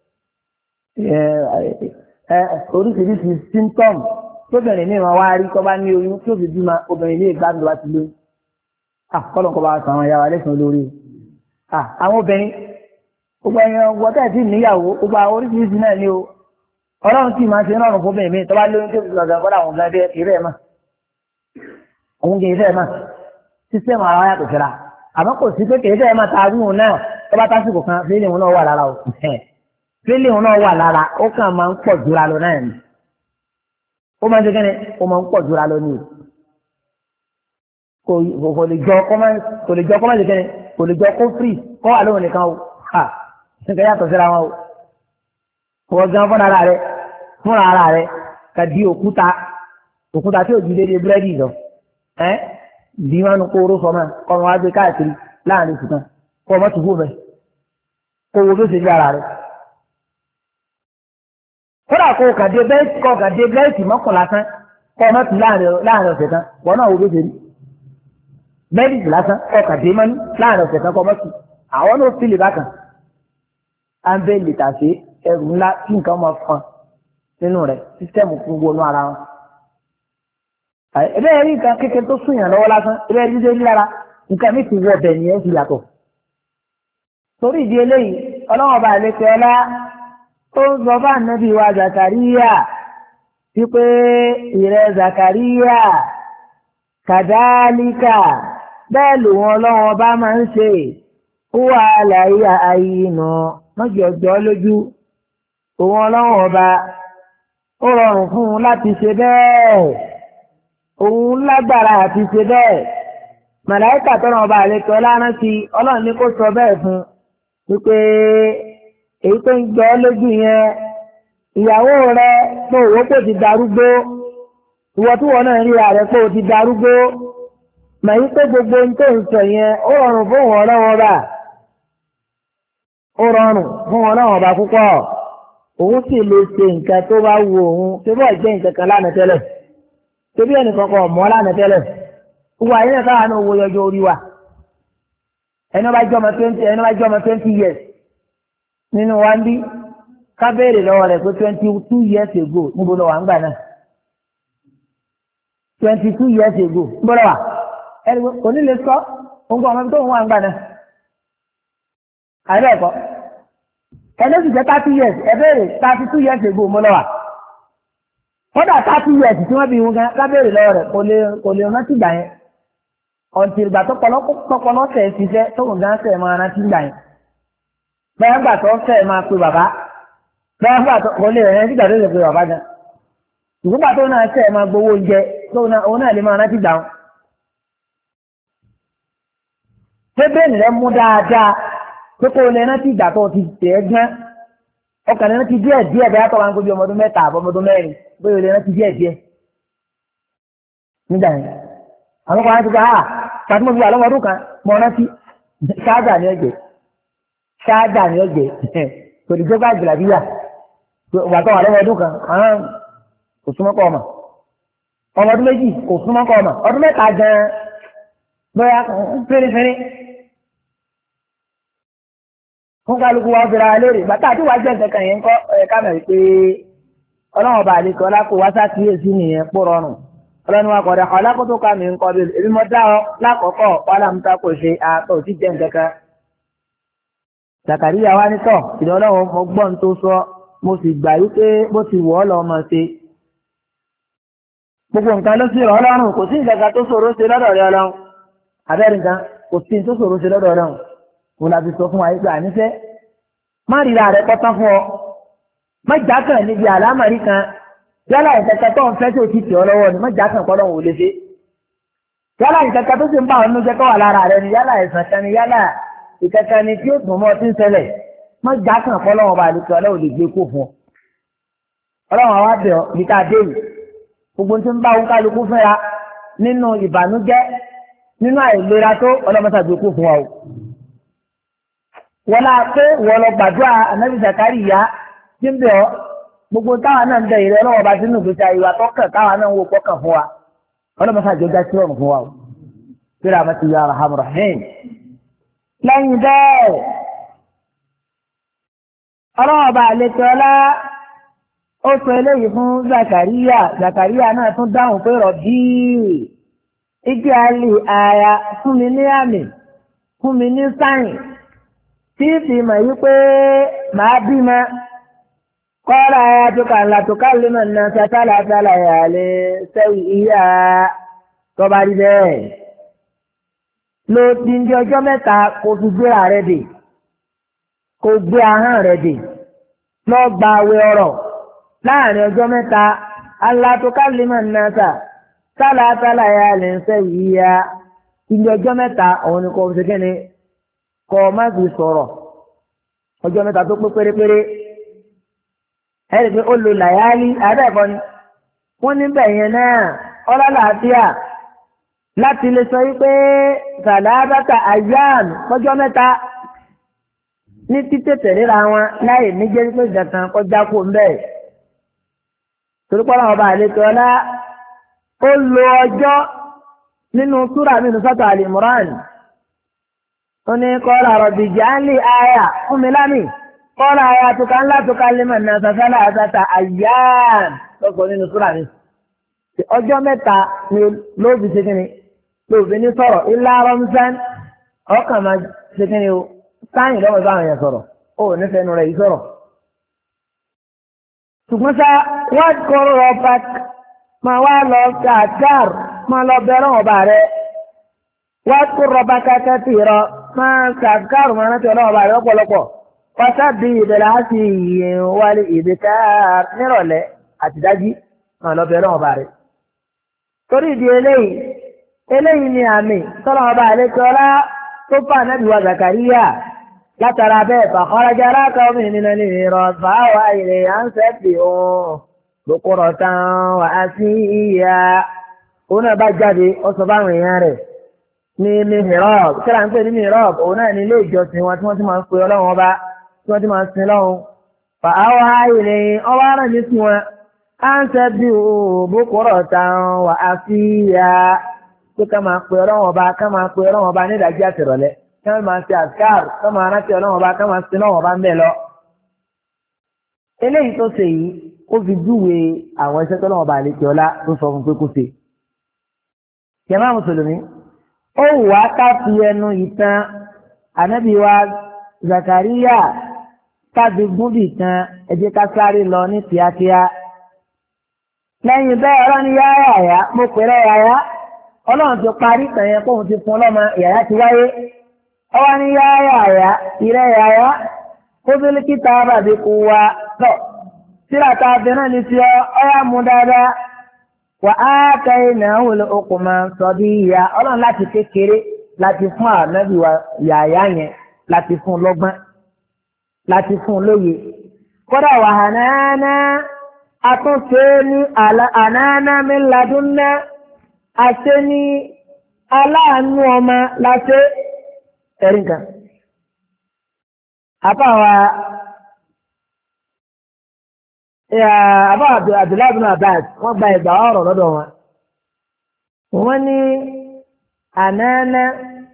S1: oríṣiríṣi symptom tóbìnrin ní ìwọ̀n wá rí tó bá ní oyún tí ó fi bímọ obìnrin ní ìgbàdùn láti lóyún kọ́lọ̀ kọ́ bá sọ àwọn ìyá wa lẹ́sàn-án lórí àwọn obìnrin gbogbo ẹ̀yàn wọ́tẹ́ tí níyàwó gbogbo àwọn oríṣiríṣi náà ni o Ọlọ́run tí máa ṣe rọrùn fún bẹ́ẹ̀ mi tó bá lóyún tó fi lọ́gàn kọ́lá àwọn gan bẹ́ẹ̀ kéré ẹ̀ mà òun kì í fẹ́ mà sísẹ́mù ara yàtọ̀ síra àmọ́ kò sí pé kì í fẹ́ mà ta arúgbó náà tó bá tásìkò kan fílẹ̀ òun náà wà lára o fílì òun náà wà lára ó kàn máa ń pọ̀ jura lọ náà ni ó máa ń ṣe kẹ́ni ó máa ń pọ̀ jura lọ ní o kò lè jọ kọ́ máa ṣe kẹ́ni kò lè jọ kó free kọ́ wà lóhùn nìkan o nǹkan yàtọ̀ síra wọn o wọ́n gan fúnra ara rẹ̀ ka di òkúta tí ò ju déédéé búrẹ́dì lọ bí wọn nu kóró sọ máa kọ́ wọn wá gbé káàkiri láàrin oṣù kan kọ́ ọmọ tìbú mẹ́ kó wo bí ó ṣe di ara rẹ̀ kódà kó kàdé bẹ́ẹ̀tì mọ́kànlá tán kọ́ ọmọ tì láàrin ọ̀sẹ̀ kan wọn náà wo bí ó ṣe rí bẹ́ẹ̀tì lásán kọ́ kàdé mọ́ní láàrin ọ̀sẹ̀ kan kọ́ ọmọ tì àwọn náà fi lè bákan à ń bẹ́ẹ̀ lè tàṣe ẹrù ńlá tí nǹkan máa fọn nínú rẹ̀ sísẹ́mù fún gbónú ara wọn. ẹbẹ́ rí nǹkan kékeré tó sùn yàn lọ́wọ́ lásán ẹbẹ́ rí dédé lára nǹkan mi ti wọ ọbẹ̀ nìyẹn fi yàtọ̀. torí ìdí eléyìí ọlọ́wọ́n bá lè fẹ́ ọlá ó ń sọ fún ànábì wa Zakariya wípé ìrẹ́ Zakariya kàdálíkà bẹ́ẹ̀ lòun ọlọ́wọ́n bá máa ń ṣe wà láyé àyínà mọ́jọ́jọ́ lójú òun ọlọ́wọ́n ọba ó rọrùn fún un láti ṣe bẹ́ẹ̀ òun lágbára àti ṣe bẹ́ẹ̀ màláìkà tọ́nà ọba àlejò lárántí ọlọ́run ní kó sọ bẹ́ẹ̀ fún wípé èyí tó ń jọ lójú yẹn ìyàwó rẹ pé òwò kò ti darúgbó ìwọ tí wọn náà rí ààrẹ pé ó ti darúgbó màyí pé gbogbo ohun tó ń sọ yẹn ó rọrùn fún wọn ọlọ́wọ́n ọba ó rọrùn fún wọn ọlọ́wọ́n ọba púpọ̀ òun sì lè ṣe nǹkan tó bá wu òun tó bá jẹ́ nǹkan kan lánàá tẹ́lẹ̀ tó bí ẹnìkan kan mọ́ lánàá tẹ́lẹ̀ gbogbo àyè náà káwọn náà wo yọjọ́ orí wa ẹni wọ́n bá jẹ́ ọmọ 20 years nínú wa ń bí ká béèrè lọ́wọ́ rẹ̀ pé 22 years ago níbo lọ wà ń gbà náà 22 years ago níbo lọ wà ẹni onílé sọ òun kọ́ ọmọ tó ń wà ń gbà náà àìbẹ́ẹ̀kọ́ ẹni sì jẹ́ 30 years ẹ béèrè 32 years ago mo lọ wà kódà 30 years tí wọ́n bí wọn gan lábẹ́rẹ́ lọ́wọ́ rẹ̀ kò lè rántí gbà yẹn ọ̀ntì ìgbà tọpọlọ tẹ̀ ṣiṣẹ́ tóun gan tẹ̀ máa rántí gbà yẹn bẹ́ẹ̀ gbà tó tẹ̀ máa pe bàbá bẹ́ẹ̀ gbà tó kò lè rẹ̀ nígbà tó lè pe bàbá gan ìgbà tó náà tẹ̀ máa gbowó oúnjẹ òun náà lè máa rántí gbà wọn. pébéènì rẹ mú dáadáa pé kó lè rántí ìgbà tó ti tẹ̀ ẹ́ gbọ́n ọkàn lè rántí díẹ̀ bẹ́ẹ̀ tó wà ń gbé bí ọmọdún mẹ́ta àbọ̀mọdún mẹ́rin bóyá olè rántí díẹ̀ nígbà yẹn àwọn kan á ti gba pàtó mo fi wà lọ́mọdún kan mo rántí ṣáájà ní ọ̀jẹ̀ kò ní jẹ́gbà jìlàbíyà wà tó wà lọ́mọdún kan kò súnmọ́ kọ́ ọmọ ọmọdún méjì kò súnmọ́ kọ́ ọmọ ọdún mẹ́ta gan-an bóyá fẹ́rẹ́fẹ́rẹ́ fún kálukú wa fẹ́ra lórí bàtà àti wàá jẹ́ nǹkan kan yẹn ń kọ́ ẹ̀ka mẹ́rin pé ọlọ́run bá àlekọ́ lákò wá sákìyèsí nìyẹn pọ̀ rọrùn ọlọ́run wa kọ̀dà kọ́ lákòótó ká mi ń kọ́ bí ebi mọ́ dá ọ lákọ̀ọ́kọ́ pálámùtà kò ṣe àtọ̀ tí jẹ́ nǹkan kan. Zakariya wa ní tọ̀ ìdán ọlọ́run mo gbọ́n tó sọ mo sì gbà yí pé bó ti wọ̀ ọ́ lọ ọmọ ṣe. gbogbo nǹkan ló sì rọ̀ ọlọ́run kò sí nǹkan tó ṣòro ṣe lọ́dọ̀ rẹ ọlọ́run abẹ́rẹ́ nǹkan kò sí tó ṣòro ṣe lọ́dọ̀ ọlọ́run mo la fi sọ fún wa yí pé àníṣe má ríra rẹ pọ́tán fún ọ má jákàn níbi àlámàrí kan yálà ìkẹkẹ tó ń fẹ́ tí o ti tẹ̀ ọ́ lọ́wọ́ ni má jákàn kọ́ lọ́wọ́ ò lè ṣe yálà ìkẹkẹ tó ti ń bá ọ nínú jẹ́ kọ́ wà lára rẹ ni yálà ẹ̀sán kan ni yálà ìkẹkẹ ni tí ó dùn mọ́ ti ń ṣẹlẹ̀ má jákàn kọ́ lọ́wọ́ bá àlùkò ọlọ́wọ́ lè gbé kó fún ọ ọlọ́wọ́ wa bẹ̀ ọ́ ní ká déwì gbogbo tí ń bá òun kálukú fẹ́ra nínú ìbànújẹ́ nínú àìlera tó ọlọ́mọṣàgbé kó fún wa o wọ́n lá pé wọ́n lọ gbàdúrà ànábì Zakariya tí ń bẹ̀ ọ́ gbogbo táwa náà ń bẹ ìrẹ́ ọlọ́wọ́ bá sínú ìgbésí ayé wa tọ́kàn táwa náà ń wo pọ́kàn fún wa ọlọ́mọṣàgbé já sí ọ̀run fún wa o kíra àmọ́tí ya rahman rahim lẹ́yìn bẹ́ẹ̀ ọlọ́wọ́ bá àlejò ọlá ó sọ eléyìí fún Zakariya náà tún dáhùn pé rọ̀bí igi àlè àyà fún mi ní àmì fún mi ní sáyìn tí fi mọ̀ yí pé màá bímọ kọ́ra ayatollah ńlátukà lẹ́nu náà sátálàtálà yàlẹ́ sẹ́yìn ìyá tọ́ba rí bẹ́ẹ̀ ló ti ń di ọjọ́ mẹ́ta kó fi gbé ààrẹ dè kó gbé ahọ́n rẹ̀ dè lọ gba àwẹ̀ ọ̀rọ̀ láàrin ọjọ́ mẹ́ta alátúkálímà náà sálátálà ya lè ń sẹ́ yìí ya ilé ọjọ́ mẹ́ta òun ni kò ṣe kíni kọ́ má fi sọ̀rọ̀ ọjọ́ mẹ́ta tó pé pérépéré ẹ̀rí pé ó lo làyálí abẹ́ẹ̀kọ́ ni wọ́n níbẹ̀ yẹn náà ọlọ́láàfíà láti lè sọ wípé sàlábàtà àyàn ọjọ́ mẹ́ta ní títẹ̀tẹ̀ ríra wọn láì níjẹ́ pé ìdàkan kọjá kó ń bẹ́ẹ̀ torí pọ́nlá ọba àlejò ọlá ó lo ọjọ́ nínú súrà nínú sọ́tọ̀ Al-Imran ó ní qala rabbi ij'alni àyà fún mi lámì qala ayatuka an la tukallima an-nasa salasata ayyam lọ́gbọ̀n nínú súrà ní ọjọ́ mẹ́ta ni ló fi ṣe kí ni ló fi ní sọ̀rọ̀ illa ramzan ọkàn máa ṣe kí ni o sáyìn lọ́wọ́ sáwọn yẹn sọ̀rọ̀ ó nífẹ̀ẹ́ nu rẹ̀ yìí sọ̀rọ̀ ṣùgbọ́n sá wọ́n kọ́ rọ́ọ̀bà máa wá lọ kàkàr máa lọ bẹ̀rẹ̀ ọba rẹ̀ wọ́n kọ́ rọ́ọ̀bà kàkà tì rọ máa kàkàr máa rántí ọlọ́ọ̀bà rẹ̀ ọ̀pọ̀lọpọ̀ pàṣàbí ìbẹ̀rẹ̀ àti ìyẹn wálé ìbíkà nírọ̀lẹ́ àtidájí máa lọ bẹ̀rẹ̀ ọba rẹ̀ torí ìdí eléyìí ni àmì tọ́lọ́ ọba àlejòọ́lá tó fà nábì wa Zakariya látara bẹ́ẹ̀ fàkọ́rọ́jà alákọ̀ọ́ mi nínú ní ìrọ̀fà wà ilẹ̀ à ń sẹ́pì òun lókùrọ̀ tán wà á sí ìyá òun náà bá jáde ó sọ báwọn èèyàn rẹ̀ ní mihrab kíra ń pè ní mihrab òun náà ní ilé ìjọsìn wọn tí wọ́n ti máa ń pe ọlọ́run ọba tí wọ́n ti máa ń sin lọ́hùn fà á wà ilẹ̀ ọba rẹ̀ ní sí wọn à ń sẹ́pì òun lókùrọ̀ tán wà á sí ìyá pé ká máa pe ọlọ́run ọba ní ìdájí àtìrọ̀lẹ́ ká máa ṣe àṣkáàrù ká máa rántí ọlọ́run ọba ká máa sin ọlọ́run ọba ń bẹ̀ lọ. eléyìí tó ṣe yìí ó fi júwe àwọn iṣẹ́ tó lọ́wọ́ ọba àlejò ọlá tó sọ fún pé kó ṣe. jàmá mùsùlùmí ó wù wá ká fi ẹnu ìtàn ànábì wa Zakariya kábi gúnbì kan ẹ jẹ́ ká sáré lọ ní kíákíá. lẹ́yìn bẹ́ẹ̀ ọlọ́run yáyà mo pèrè yáyà ọlọ́run ti parí ìtàn yẹn kóhun ti fún ọlọ́mọ yàyà ti wáyé ọwọ́ ní yáyà ìrẹ́ yàyà ó bí kíta bàbí kú wa tọ̀ sílàtà abẹ́rẹ́ ní ti ọyá mú dáadáa wà á kẹ́yìn náà wọlé okùn máa sọ bí ìyá ọlọ́run láti kékeré láti fún ànábì wa yàyà yẹn láti fún lọ́gbọ́n láti fún lóye kódà wà hànáná àtúnṣe ní ànáná mi ladúnná àṣẹ ní aláàánú ọmọ láṣẹ ẹ̀rí nǹkan. àbáwa Abdullahi bin Abbas wọ́n gba ìgbà ọ̀rọ̀ lọ́dọ̀ wọn. wọ́n ní ànáná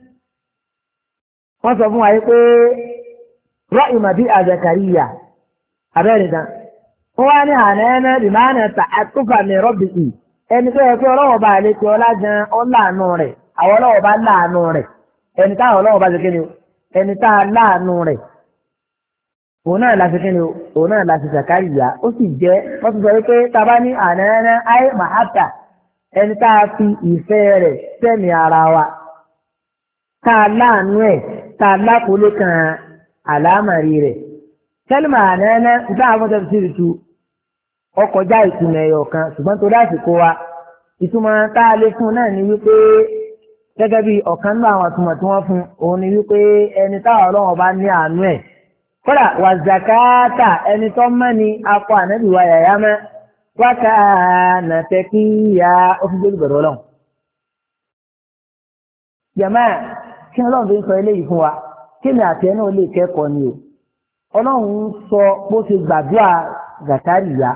S1: wọ́n sọ fún wa yìí pé ra'ima bí Zakariya abẹ́rẹ́ nìkan. wọ́n wá ní ànáná bìmánà ta'attufa min rabbihi ẹni tó yẹ kí ọlọ́wọ́ bá lè ti ọlá gan ọ́ láàánú rẹ̀ àwọn ọlọ́wọ́ bá láàánú rẹ̀ ẹni táwọn ọlọ́wọ́ bá ṣe kí ni ẹni tá a láàánú rẹ̀ òun náà láti kí ni òun náà láti Zakariya ó sì jẹ́ wọ́n ti sọ wípé tá a bá ní ànáná ayé màháta ẹni tá a fi ìfẹ́ rẹ̀ sẹ́mi ara wa tá a láàánú ẹ̀ tá a lákòólé kan àlámàrí rẹ̀ kẹ́lìmọ̀ ànáná nígbà àwọn tó ti rí tu ọkọjá ìtumọ̀ ẹ̀yọ̀ kan ṣùgbọ́n tó lásìkò wa ìtumọ̀ tá a lè fún náà ni wípé gẹ́gẹ́ bí ọ̀kan nínú àwọn àtúmọ̀ tí wọ́n fún òun ni wípé ẹni táwọn ọlọ́wọ́n bá ní àánú ẹ̀ kódà wà zakata ẹni tó mọ́ ni akọ ànábì wa yàyà mọ́ wákà nàtẹ́kíyà ó fi gbé ìbẹ̀rù ọlọ́run. jàmá kí ọlọ́run fi ń sọ eléyìí fún wa kí ni àti ẹni ò lè kẹ́kọ̀ọ́ ni o ọlọ́run sọ bó ṣe gbàdúrà Zakariya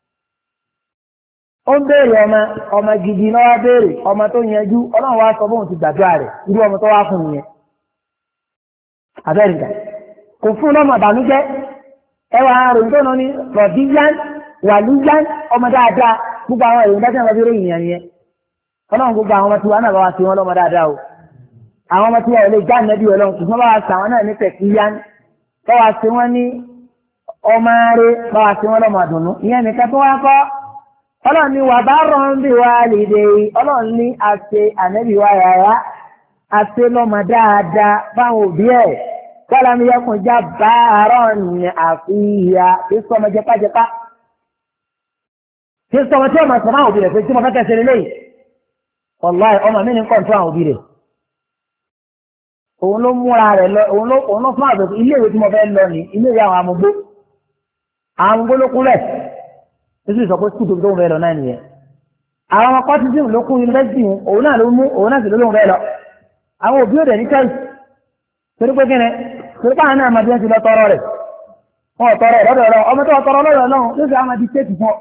S1: ó ń béèrè ọmọ gidi náà wá béèrè ọmọ tó yanjú ọlọ́run wá sọ bóun ti gbàdúrà rẹ̀ irú ọmọ tó wá fún nìyẹn abẹ́rìndà kò fún lọ́mọ ìbànújẹ́ ẹwà àrùn tó náà ní rọ̀díyán wàlúyán ọmọ dáadáa gbogbo àwọn èèyàn dáadáa wọn bí ròyìn yẹn yẹn ọlọ́run gbogbo àwọn ọmọ tiwa náà bá wa sí wọn lọ́mọ dáadáa o àwọn ọmọ tiwa ò lè já nẹ́bí ọlọ́run ṣùgbọ́n bá wa sí àwọn náà ní tẹ̀kíyán bá wa sí wọn ní ọmọ rẹ bá wa sí wọn lọ́mọ àdùnnú ìyẹn nìkan tó wá kọ́ ọlọ́run ní wà bá rọ̀ ń bí wa lìdè ọlọ́run ní àṣẹ ànẹ́bí wa yàrá àṣẹ lọ́mọ dáadáa báwọn òbí ẹ̀ ولم يكن جبارا عصيا kì í sọmọ jẹpájẹpá kì í sọmọ tí ọmọ sọmọ àwọn òbí rẹ̀ pé tí mo fẹ́ kẹsẹ̀ lélẹ́yìn wàláì ọmọ mi ní kọ́ńtù àwọn òbí rẹ̀ òun ló múra rẹ̀ lọ òun ló fún àgbẹ̀ ilé ìwé tí mo fẹ́ lọ ní ilé ìwé àwọn amúgbó ló kúnlẹ̀ nítorí sọ pé skul tó ń fẹ́ lọ náà nìyẹn àwọn ọmọ kọ́tísìm ló kún yunifásitì òun náà ló mú òun náà sì ló ń fẹ́ lọ àwọn òbí rẹ̀ ní kẹ́yì torí pé kíni torí pé àwọn náà máa bí wọ́n ti lọ tọrọ rẹ̀ wọ́n tọrọ rẹ̀ lọ́dọ̀ ọmọ tó tọrọ lọ́dọ̀ náà ló sì á máa di téèkì fún ọ.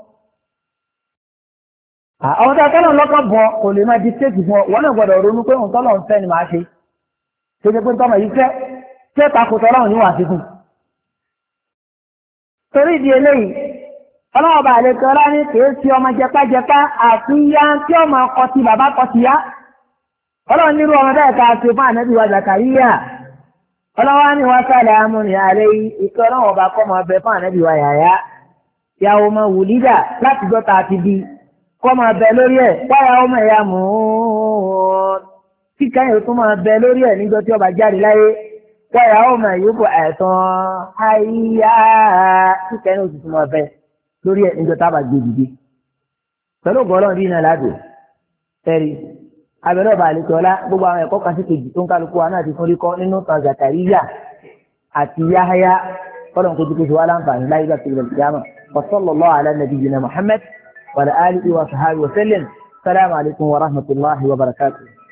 S1: ọmọ tó tọ́lọ̀ lọ́kọ̀ bọ̀ kò lè máa di téèkì fún ọ wọ́n náà gbọ́dọ̀ ronú pé òun tọ́lọ̀ ń fẹ́ ni màá ṣe tó ṣe pé tọ́mọ yìí fẹ́ takò tọ́lọ̀ ní wàá fi fún. torí ìdí eléyìí ọlọ́wọ́ bá àlejò ọlá ní kìí ṣe ọmọ jẹpájẹpá àti yá tí ọmọ kọtì bàbá kọtì yá ọlọ́run nírú ọmọ bẹ́ẹ̀ ká ṣe fún ànábì wa Zakariya ọlọ́wọ́ ní wọ́n sálẹ̀ amúni àlẹ́ ìkẹ́ ọlọ́run ọba kọ́ ọmọ ọbẹ̀ fún ànábì wa Yahya ìyàwó ọmọ wùlídà láti jọta àti bí kọ́ ọmọ ọbẹ̀ lórí ẹ̀ wáyà ọmọ ẹ̀yà mú kí káyọ̀ tó máa bẹ lórí ẹ̀ níjọ́ tí ọba jáde láyé wáyà ọmọ ìyókù ẹ̀tàn àyíyá kí káyọ̀ tó máa bẹ lórí ẹ̀ níjọ́ tá a bá gbé dìde pẹ̀lú ọgọ́rùn-ún bí iná ládò ẹ̀rí abẹ́rẹ́ ọba àlejò ọlá gbogbo àwọn ẹ̀kọ́ kan sí kejì tó ń kálukú wa náà ti fún ríkọ́ nínú tan Zakariya àti Yahya kọ́lọ̀ kó tó kéṣe wá láǹfààní láyé gbà tìlẹ̀ kìyàmà wa sallallahu ala nabiyyina Muhammad wa ala alihi wa sahbihi wa sallam. Assalamu alaikum wa rahmatullahi wa barakatuh.